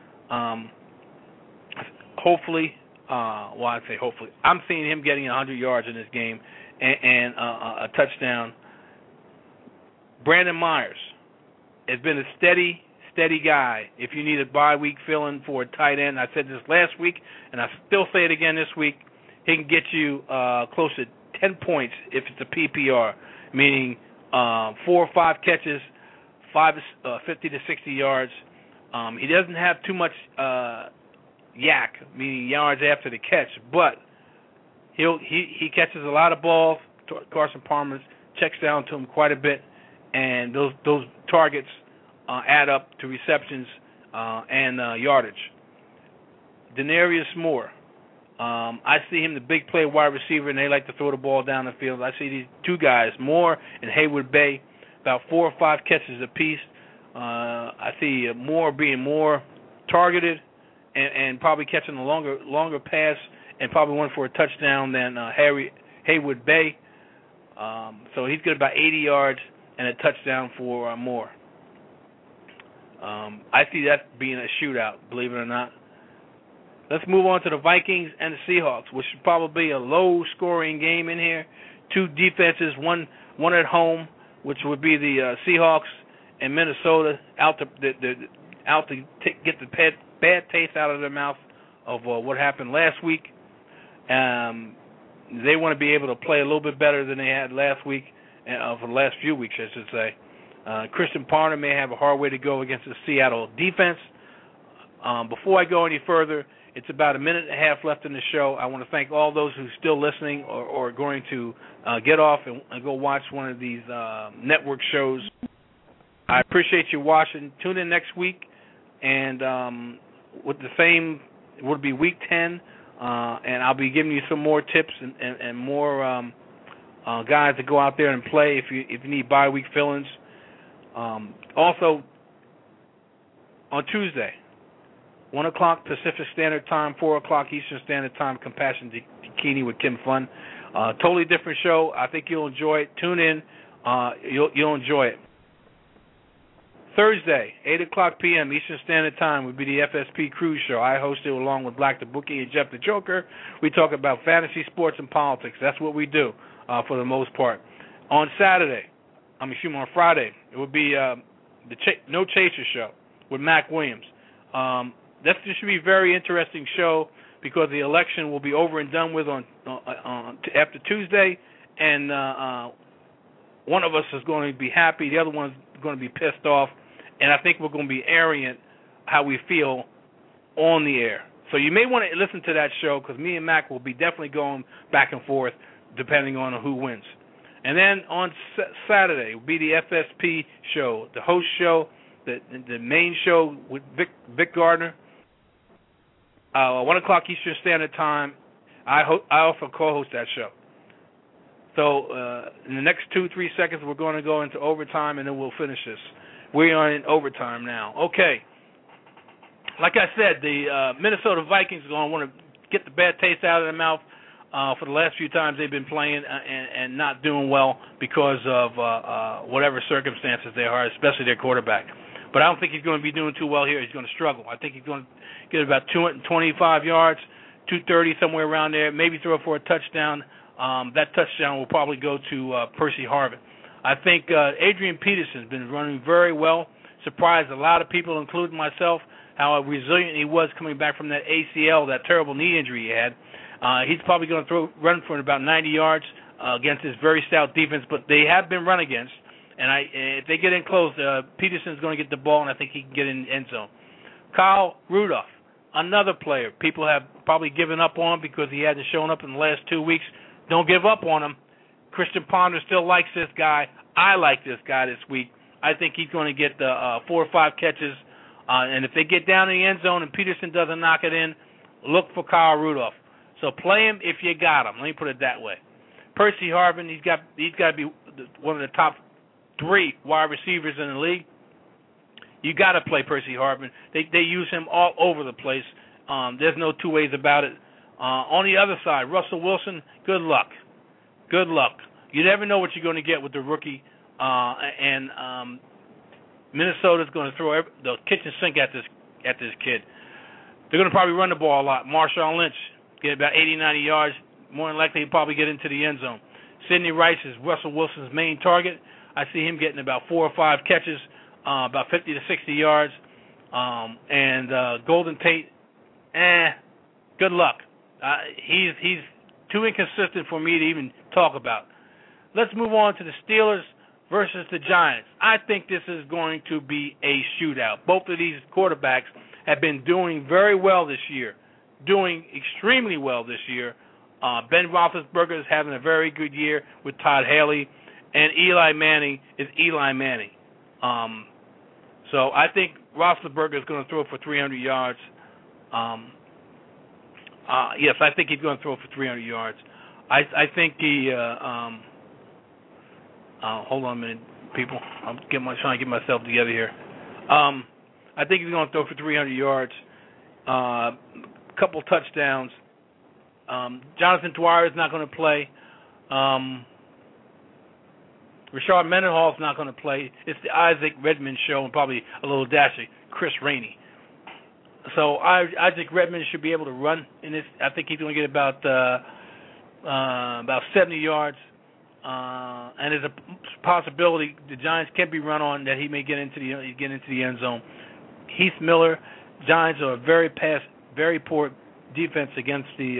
Hopefully, I say hopefully. I'm seeing him getting 100 yards in this game and a touchdown. Brandon Myers has been a steady guy. If you need a bye week fill-in for a tight end, I said this last week, and I still say it again this week, he can get you close to 10 points if it's a PPR, meaning 4 or 5 catches, 50 to 60 yards. He doesn't have too much yak, meaning yards after the catch, but he catches a lot of balls. Carson Palmer checks down to him quite a bit, and those targets add up to receptions and yardage. Denarius Moore. I see him the big play wide receiver, and they like to throw the ball down the field. I see these two guys, Moore and Haywood Bay, about 4 or 5 catches apiece. I see Moore being more targeted and probably catching a longer pass and probably one for a touchdown than Haywood Bay. So he's got about 80 yards and a touchdown for Moore. I see that being a shootout, believe it or not. Let's move on to the Vikings and the Seahawks, which should probably be a low-scoring game in here. 2 defenses, one at home, which would be the Seahawks and Minnesota, out to get the bad taste out of their mouth of what happened last week. They want to be able to play a little bit better than they had last week, for the last few weeks, I should say. Christian Parner may have a hard way to go against the Seattle defense. Before I go any further, it's about a minute and a half left in the show. I want to thank all those who are still listening or going to get off and go watch one of these network shows. I appreciate you watching. Tune in next week, and with the same, it would be week 10, and I'll be giving you some more tips and more guys to go out there and play if you need bye week fill-ins. Also, on Tuesday, 1 o'clock Pacific Standard Time, 4 o'clock Eastern Standard Time, Compassion Bikini with Kim Fun. Totally different show. I think you'll enjoy it. Tune in. You'll enjoy it. Thursday, 8 o'clock p.m. Eastern Standard Time would be the FSP Cruise Show. I host it along with Black the Bookie and Jeff the Joker. We talk about fantasy, sports, and politics. That's what we do for the most part. On Friday, it would be the No Chaser Show with Mac Williams. This should be a very interesting show because the election will be over and done with on after Tuesday, and one of us is going to be happy, the other one is going to be pissed off, and I think we're going to be airing how we feel on the air. So you may want to listen to that show because me and Mac will be definitely going back and forth depending on who wins. And then on Saturday will be the FSP show, the host show, the main show with Vic Gardner. 1 o'clock Eastern Standard Time. I also co-host that show. So in the next 2-3 seconds, we're going to go into overtime, and then we'll finish this. We are in overtime now. Okay. Like I said, the Minnesota Vikings are going to want to get the bad taste out of their mouth for the last few times they've been playing and not doing well because of whatever circumstances they are, especially their quarterback. But I don't think he's going to be doing too well here. He's going to struggle. I think he's going to get about 225 yards, 230, somewhere around there, maybe throw for a touchdown. That touchdown will probably go to Percy Harvin. I think Adrian Peterson has been running very well, surprised a lot of people, including myself, how resilient he was coming back from that ACL, that terrible knee injury he had. He's probably going to run for about 90 yards against this very stout defense, but they have been run against. And if they get in close, Peterson's going to get the ball, and I think he can get in the end zone. Kyle Rudolph, another player. People have probably given up on him because he hasn't shown up in the last 2 weeks. Don't give up on him. Christian Ponder still likes this guy. I like this guy this week. I think he's going to get 4 or 5 catches. And if they get down in the end zone and Peterson doesn't knock it in, look for Kyle Rudolph. So play him if you got him. Let me put it that way. Percy Harvin, he's got to be one of the top 3 wide receivers in the league. You got to play Percy Harvin. They use him all over the place. There's no two ways about it. On the other side, Russell Wilson, good luck. Good luck. You never know what you're going to get with the rookie. And Minnesota's going to throw the kitchen sink at this kid. They're going to probably run the ball a lot. Marshawn Lynch get about 80, 90 yards. More than likely, he'll probably get into the end zone. Sidney Rice is Russell Wilson's main target. I see him getting about 4 or 5 catches, about 50 to 60 yards. And Golden Tate, good luck. He's too inconsistent for me to even talk about. Let's move on to the Steelers versus the Giants. I think this is going to be a shootout. Both of these quarterbacks have been doing very well this year, doing extremely well this year. Ben Roethlisberger is having a very good year with Todd Haley, and Eli Manning is Eli Manning. So I think Roethlisberger is going to throw for 300 yards. Yes, I think he's going to throw for 300 yards. I think hold on a minute, people. I'm trying to get myself together here. I think he's going to throw for 300 yards, a couple touchdowns. Jonathan Dwyer is not going to play. Rashard Mendenhall is not going to play. It's the Isaac Redman show and probably a little dasher, Chris Rainey. So Isaac Redman should be able to run in this. I think he's going to get about 70 yards. And there's a possibility the Giants can be run on that he may get into the end zone. Heath Miller, Giants are a very poor defense against the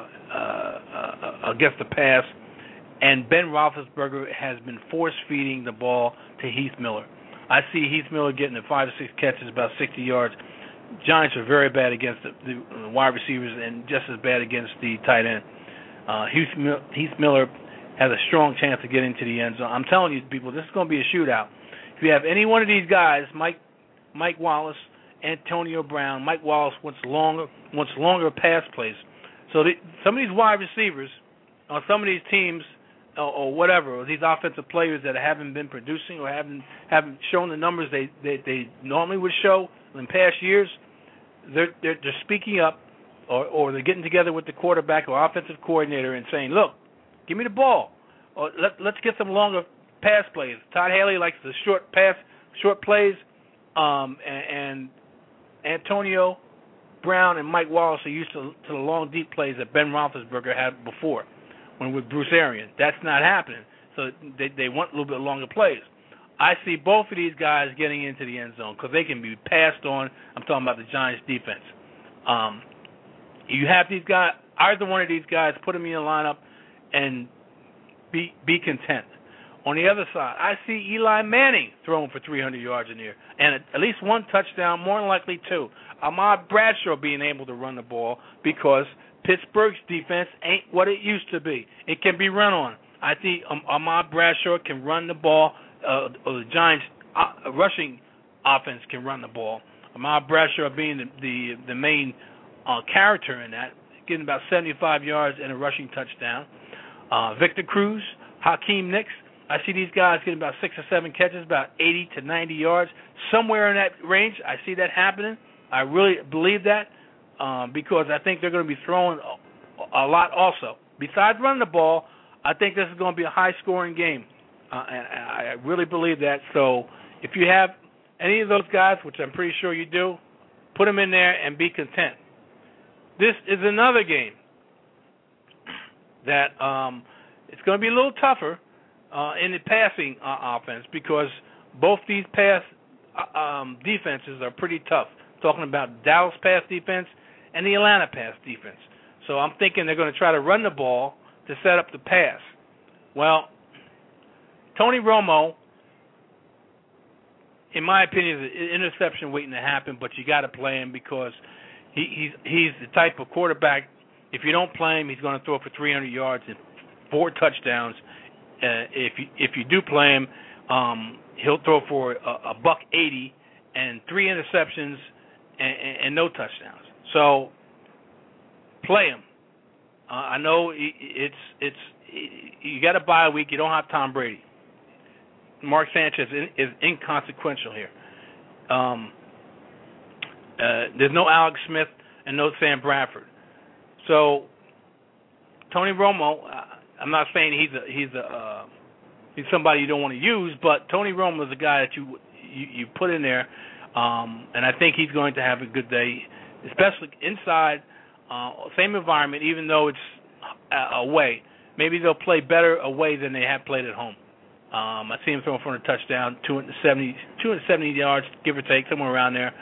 pass, and Ben Roethlisberger has been force feeding the ball to Heath Miller. I see Heath Miller getting 5 to 6 catches, about 60 yards. Giants are very bad against the wide receivers and just as bad against the tight end. Heath Miller has a strong chance to get into the end zone. I'm telling you, people, this is going to be a shootout. If you have any one of these guys, Mike Wallace, Antonio Brown, Mike Wallace wants longer pass plays. So some of these wide receivers on some of these teams or whatever, or these offensive players that haven't been producing or haven't shown the numbers they normally would show in past years, they're speaking up or they're getting together with the quarterback or offensive coordinator and saying, look, give me the ball. Or let's get some longer pass plays. Todd Haley likes the short plays, and Antonio Brown and Mike Wallace are used to the long, deep plays that Ben Roethlisberger had before when with Bruce Arians. That's not happening. So they want a little bit longer plays. I see both of these guys getting into the end zone because they can be passed on. I'm talking about the Giants' defense. You have these guys, either one of these guys, put them in your lineup and be content. On the other side, I see Eli Manning throwing for 300 yards in here and at least 1 touchdown, more than likely 2. Ahmad Bradshaw being able to run the ball because Pittsburgh's defense ain't what it used to be. It can be run on. I think Ahmad Bradshaw can run the ball, or the Giants' rushing offense can run the ball. Ahmad Bradshaw being the main character in that, getting about 75 yards and a rushing touchdown. Victor Cruz, Hakeem Nicks, I see these guys getting about 6 or 7 catches, about 80 to 90 yards, somewhere in that range. I see that happening. I really believe that because I think they're going to be throwing a lot also. Besides running the ball, I think this is going to be a high-scoring game, and I really believe that. So if you have any of those guys, which I'm pretty sure you do, put them in there and be content. This is another game that it's going to be a little tougher in the passing offense because both these pass defenses are pretty tough. Talking about Dallas pass defense and the Atlanta pass defense. So I'm thinking they're going to try to run the ball to set up the pass. Well, Tony Romo, in my opinion, is an interception waiting to happen, but you got to play him because he's the type of quarterback, if you don't play him, he's going to throw for 300 yards and 4 touchdowns. If you do play him, he'll throw for a $180 and 3 interceptions and no touchdowns. So play him. I know it's you got to bye a week. You don't have Tom Brady. Mark Sanchez is inconsequential here. There's no Alex Smith and no Sam Bradford. So Tony Romo, I'm not saying he's somebody you don't want to use, but Tony Romo is a guy that you put in there, and I think he's going to have a good day, especially inside, same environment, even though it's away. Maybe they'll play better away than they have played at home. I see him throwing for a touchdown, 270 yards, give or take, somewhere around there.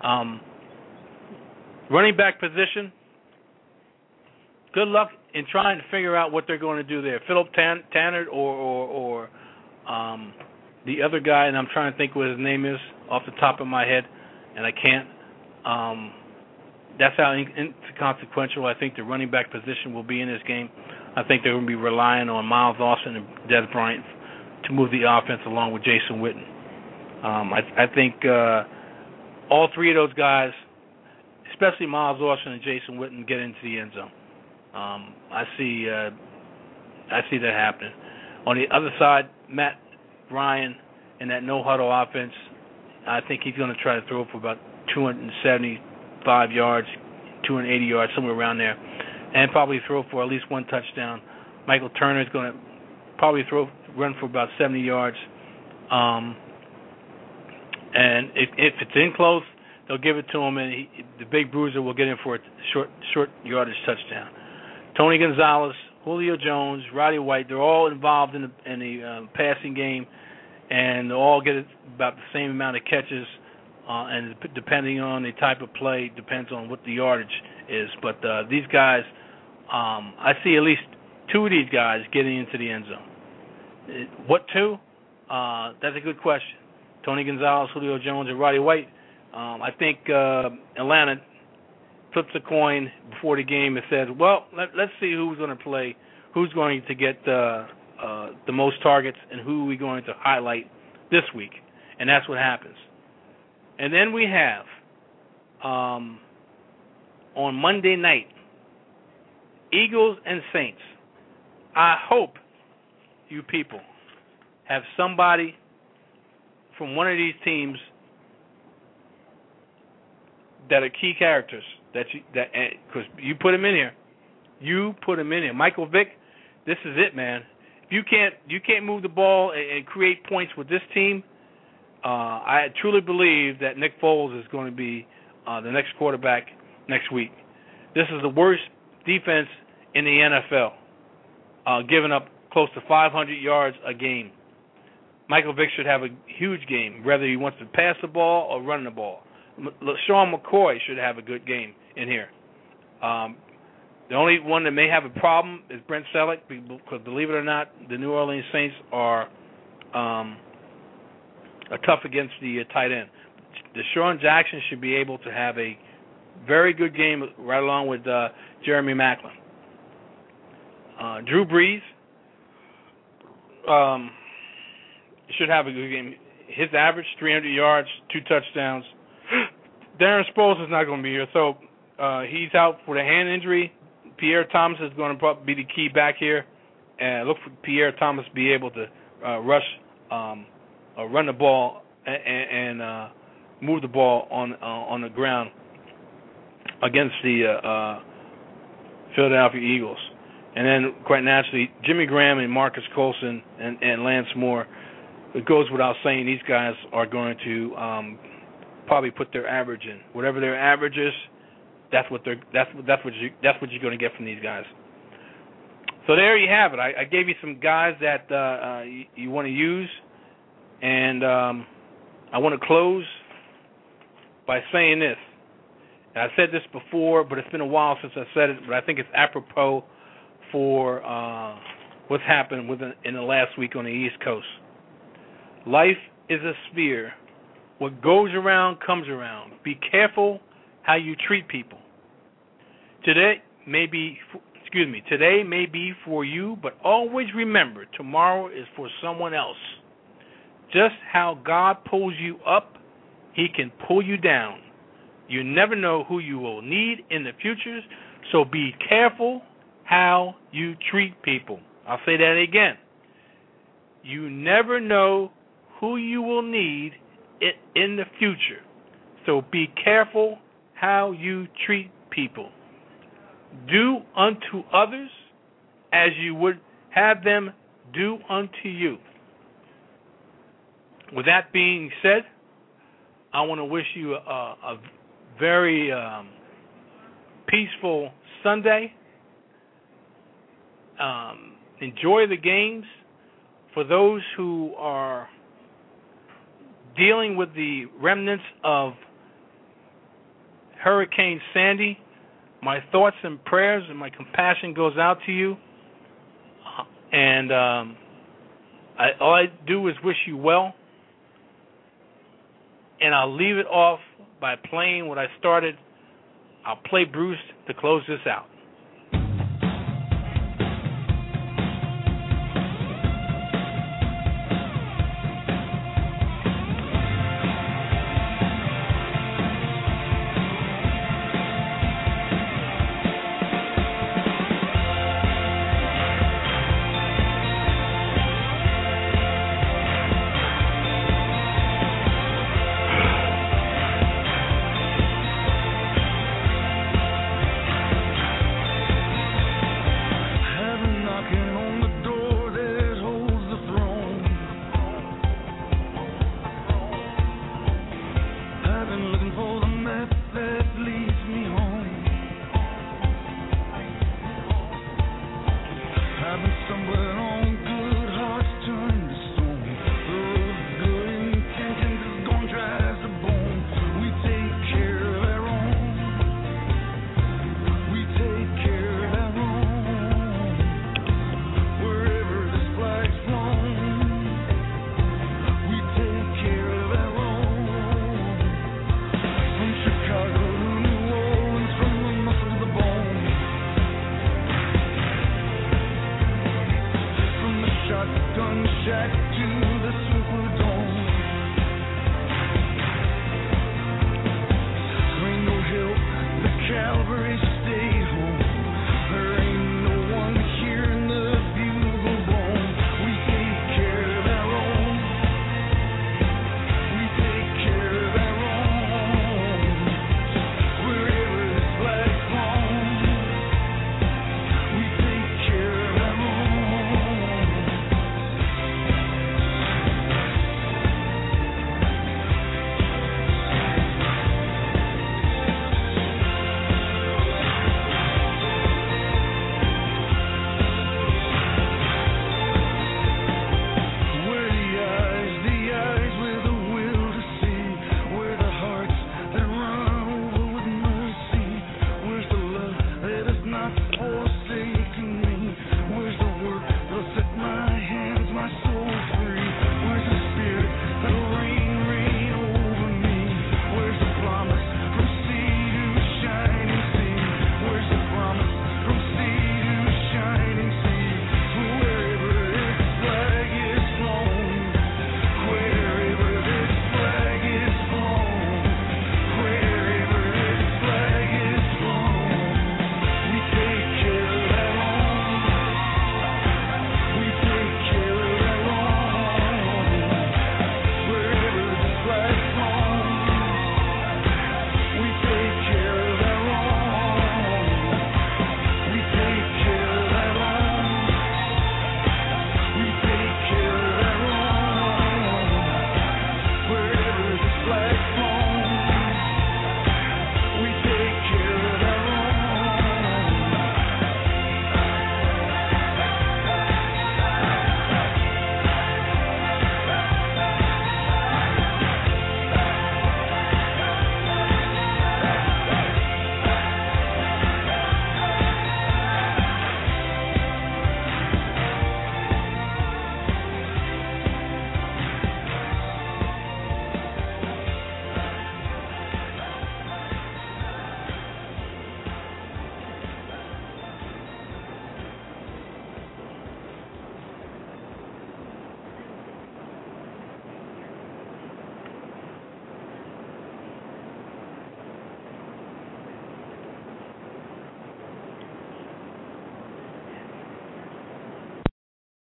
Running back position, good luck in trying to figure out what they're going to do there. Philip Tanner or the other guy, and I'm trying to think what his name is off the top of my head, and I can't. That's how inconsequential I think the running back position will be in this game. I think they're going to be relying on Miles Austin and Dez Bryant to move the offense along with Jason Witten. I think all three of those guys, especially Miles Austin and Jason Witten, get into the end zone. I see that happening. On the other side, Matt Ryan and that no-huddle offense, I think he's going to try to throw for about 275 yards, 280 yards, somewhere around there, and probably throw for at least 1 touchdown. Michael Turner is going to probably run for about 70 yards. And if it's in close, they'll give it to him, and the big bruiser will get in for a short yardage touchdown. Tony Gonzalez, Julio Jones, Roddy White, they're all involved in the passing game, and they'll all get about the same amount of catches, and depending on the type of play, depends on what the yardage is. But these guys, I see at least 2 of these guys getting into the end zone. What 2? That's a good question. Tony Gonzalez, Julio Jones, and Roddy White. I think Atlanta flips a coin before the game and says, well, let's see who's going to play, who's going to get the most targets, and who are we going to highlight this week. And that's what happens. And then we have, on Monday night, Eagles and Saints. I hope you people have somebody from one of these teams that are key characters because you put them in here. You put them in here. Michael Vick, this is it, man. If you can't move the ball and create points with this team, I truly believe that Nick Foles is going to be the next quarterback next week. This is the worst defense in the NFL, giving up close to 500 yards a game. Michael Vick should have a huge game, whether he wants to pass the ball or run the ball. LaShawn McCoy should have a good game in here. The only one that may have a problem is Brent Selleck, because believe it or not, the New Orleans Saints are tough against the tight end. Deshaun Jackson should be able to have a very good game right along with Jeremy Maclin. Drew Brees should have a good game. His average, 300 yards, 2 touchdowns. Darren Sproles is not going to be here, so he's out for the hand injury. Pierre Thomas is going to be the key back here, and look for Pierre Thomas to be able to rush, run the ball, and move the ball on the ground against the Philadelphia Eagles. And then, quite naturally, Jimmy Graham and Marcus Colson and Lance Moore. It goes without saying these guys are going to probably put their average in. Whatever their average is, that's what you're going to get from these guys. So there you have it. I gave you some guys that you want to use, and I want to close by saying this. And I said this before, but it's been a while since I said it, but I think it's apropos for what's happened in the last week on the East Coast. Life is a sphere. What goes around comes around. Be careful how you treat people. Today may be for you, but always remember tomorrow is for someone else. Just how God pulls you up, He can pull you down. You never know who you will need in the future, so be careful how you treat people. I'll say that again. You never know who you will need in the future, so be careful how you treat people. Do unto others as you would have them do unto you. With that being said, I want to wish you a very peaceful Sunday. Enjoy the games. For those who are dealing with the remnants of Hurricane Sandy, my thoughts and prayers and my compassion goes out to you. And all I do is wish you well. And I'll leave it off by playing what I started. I'll play Bruce to close this out.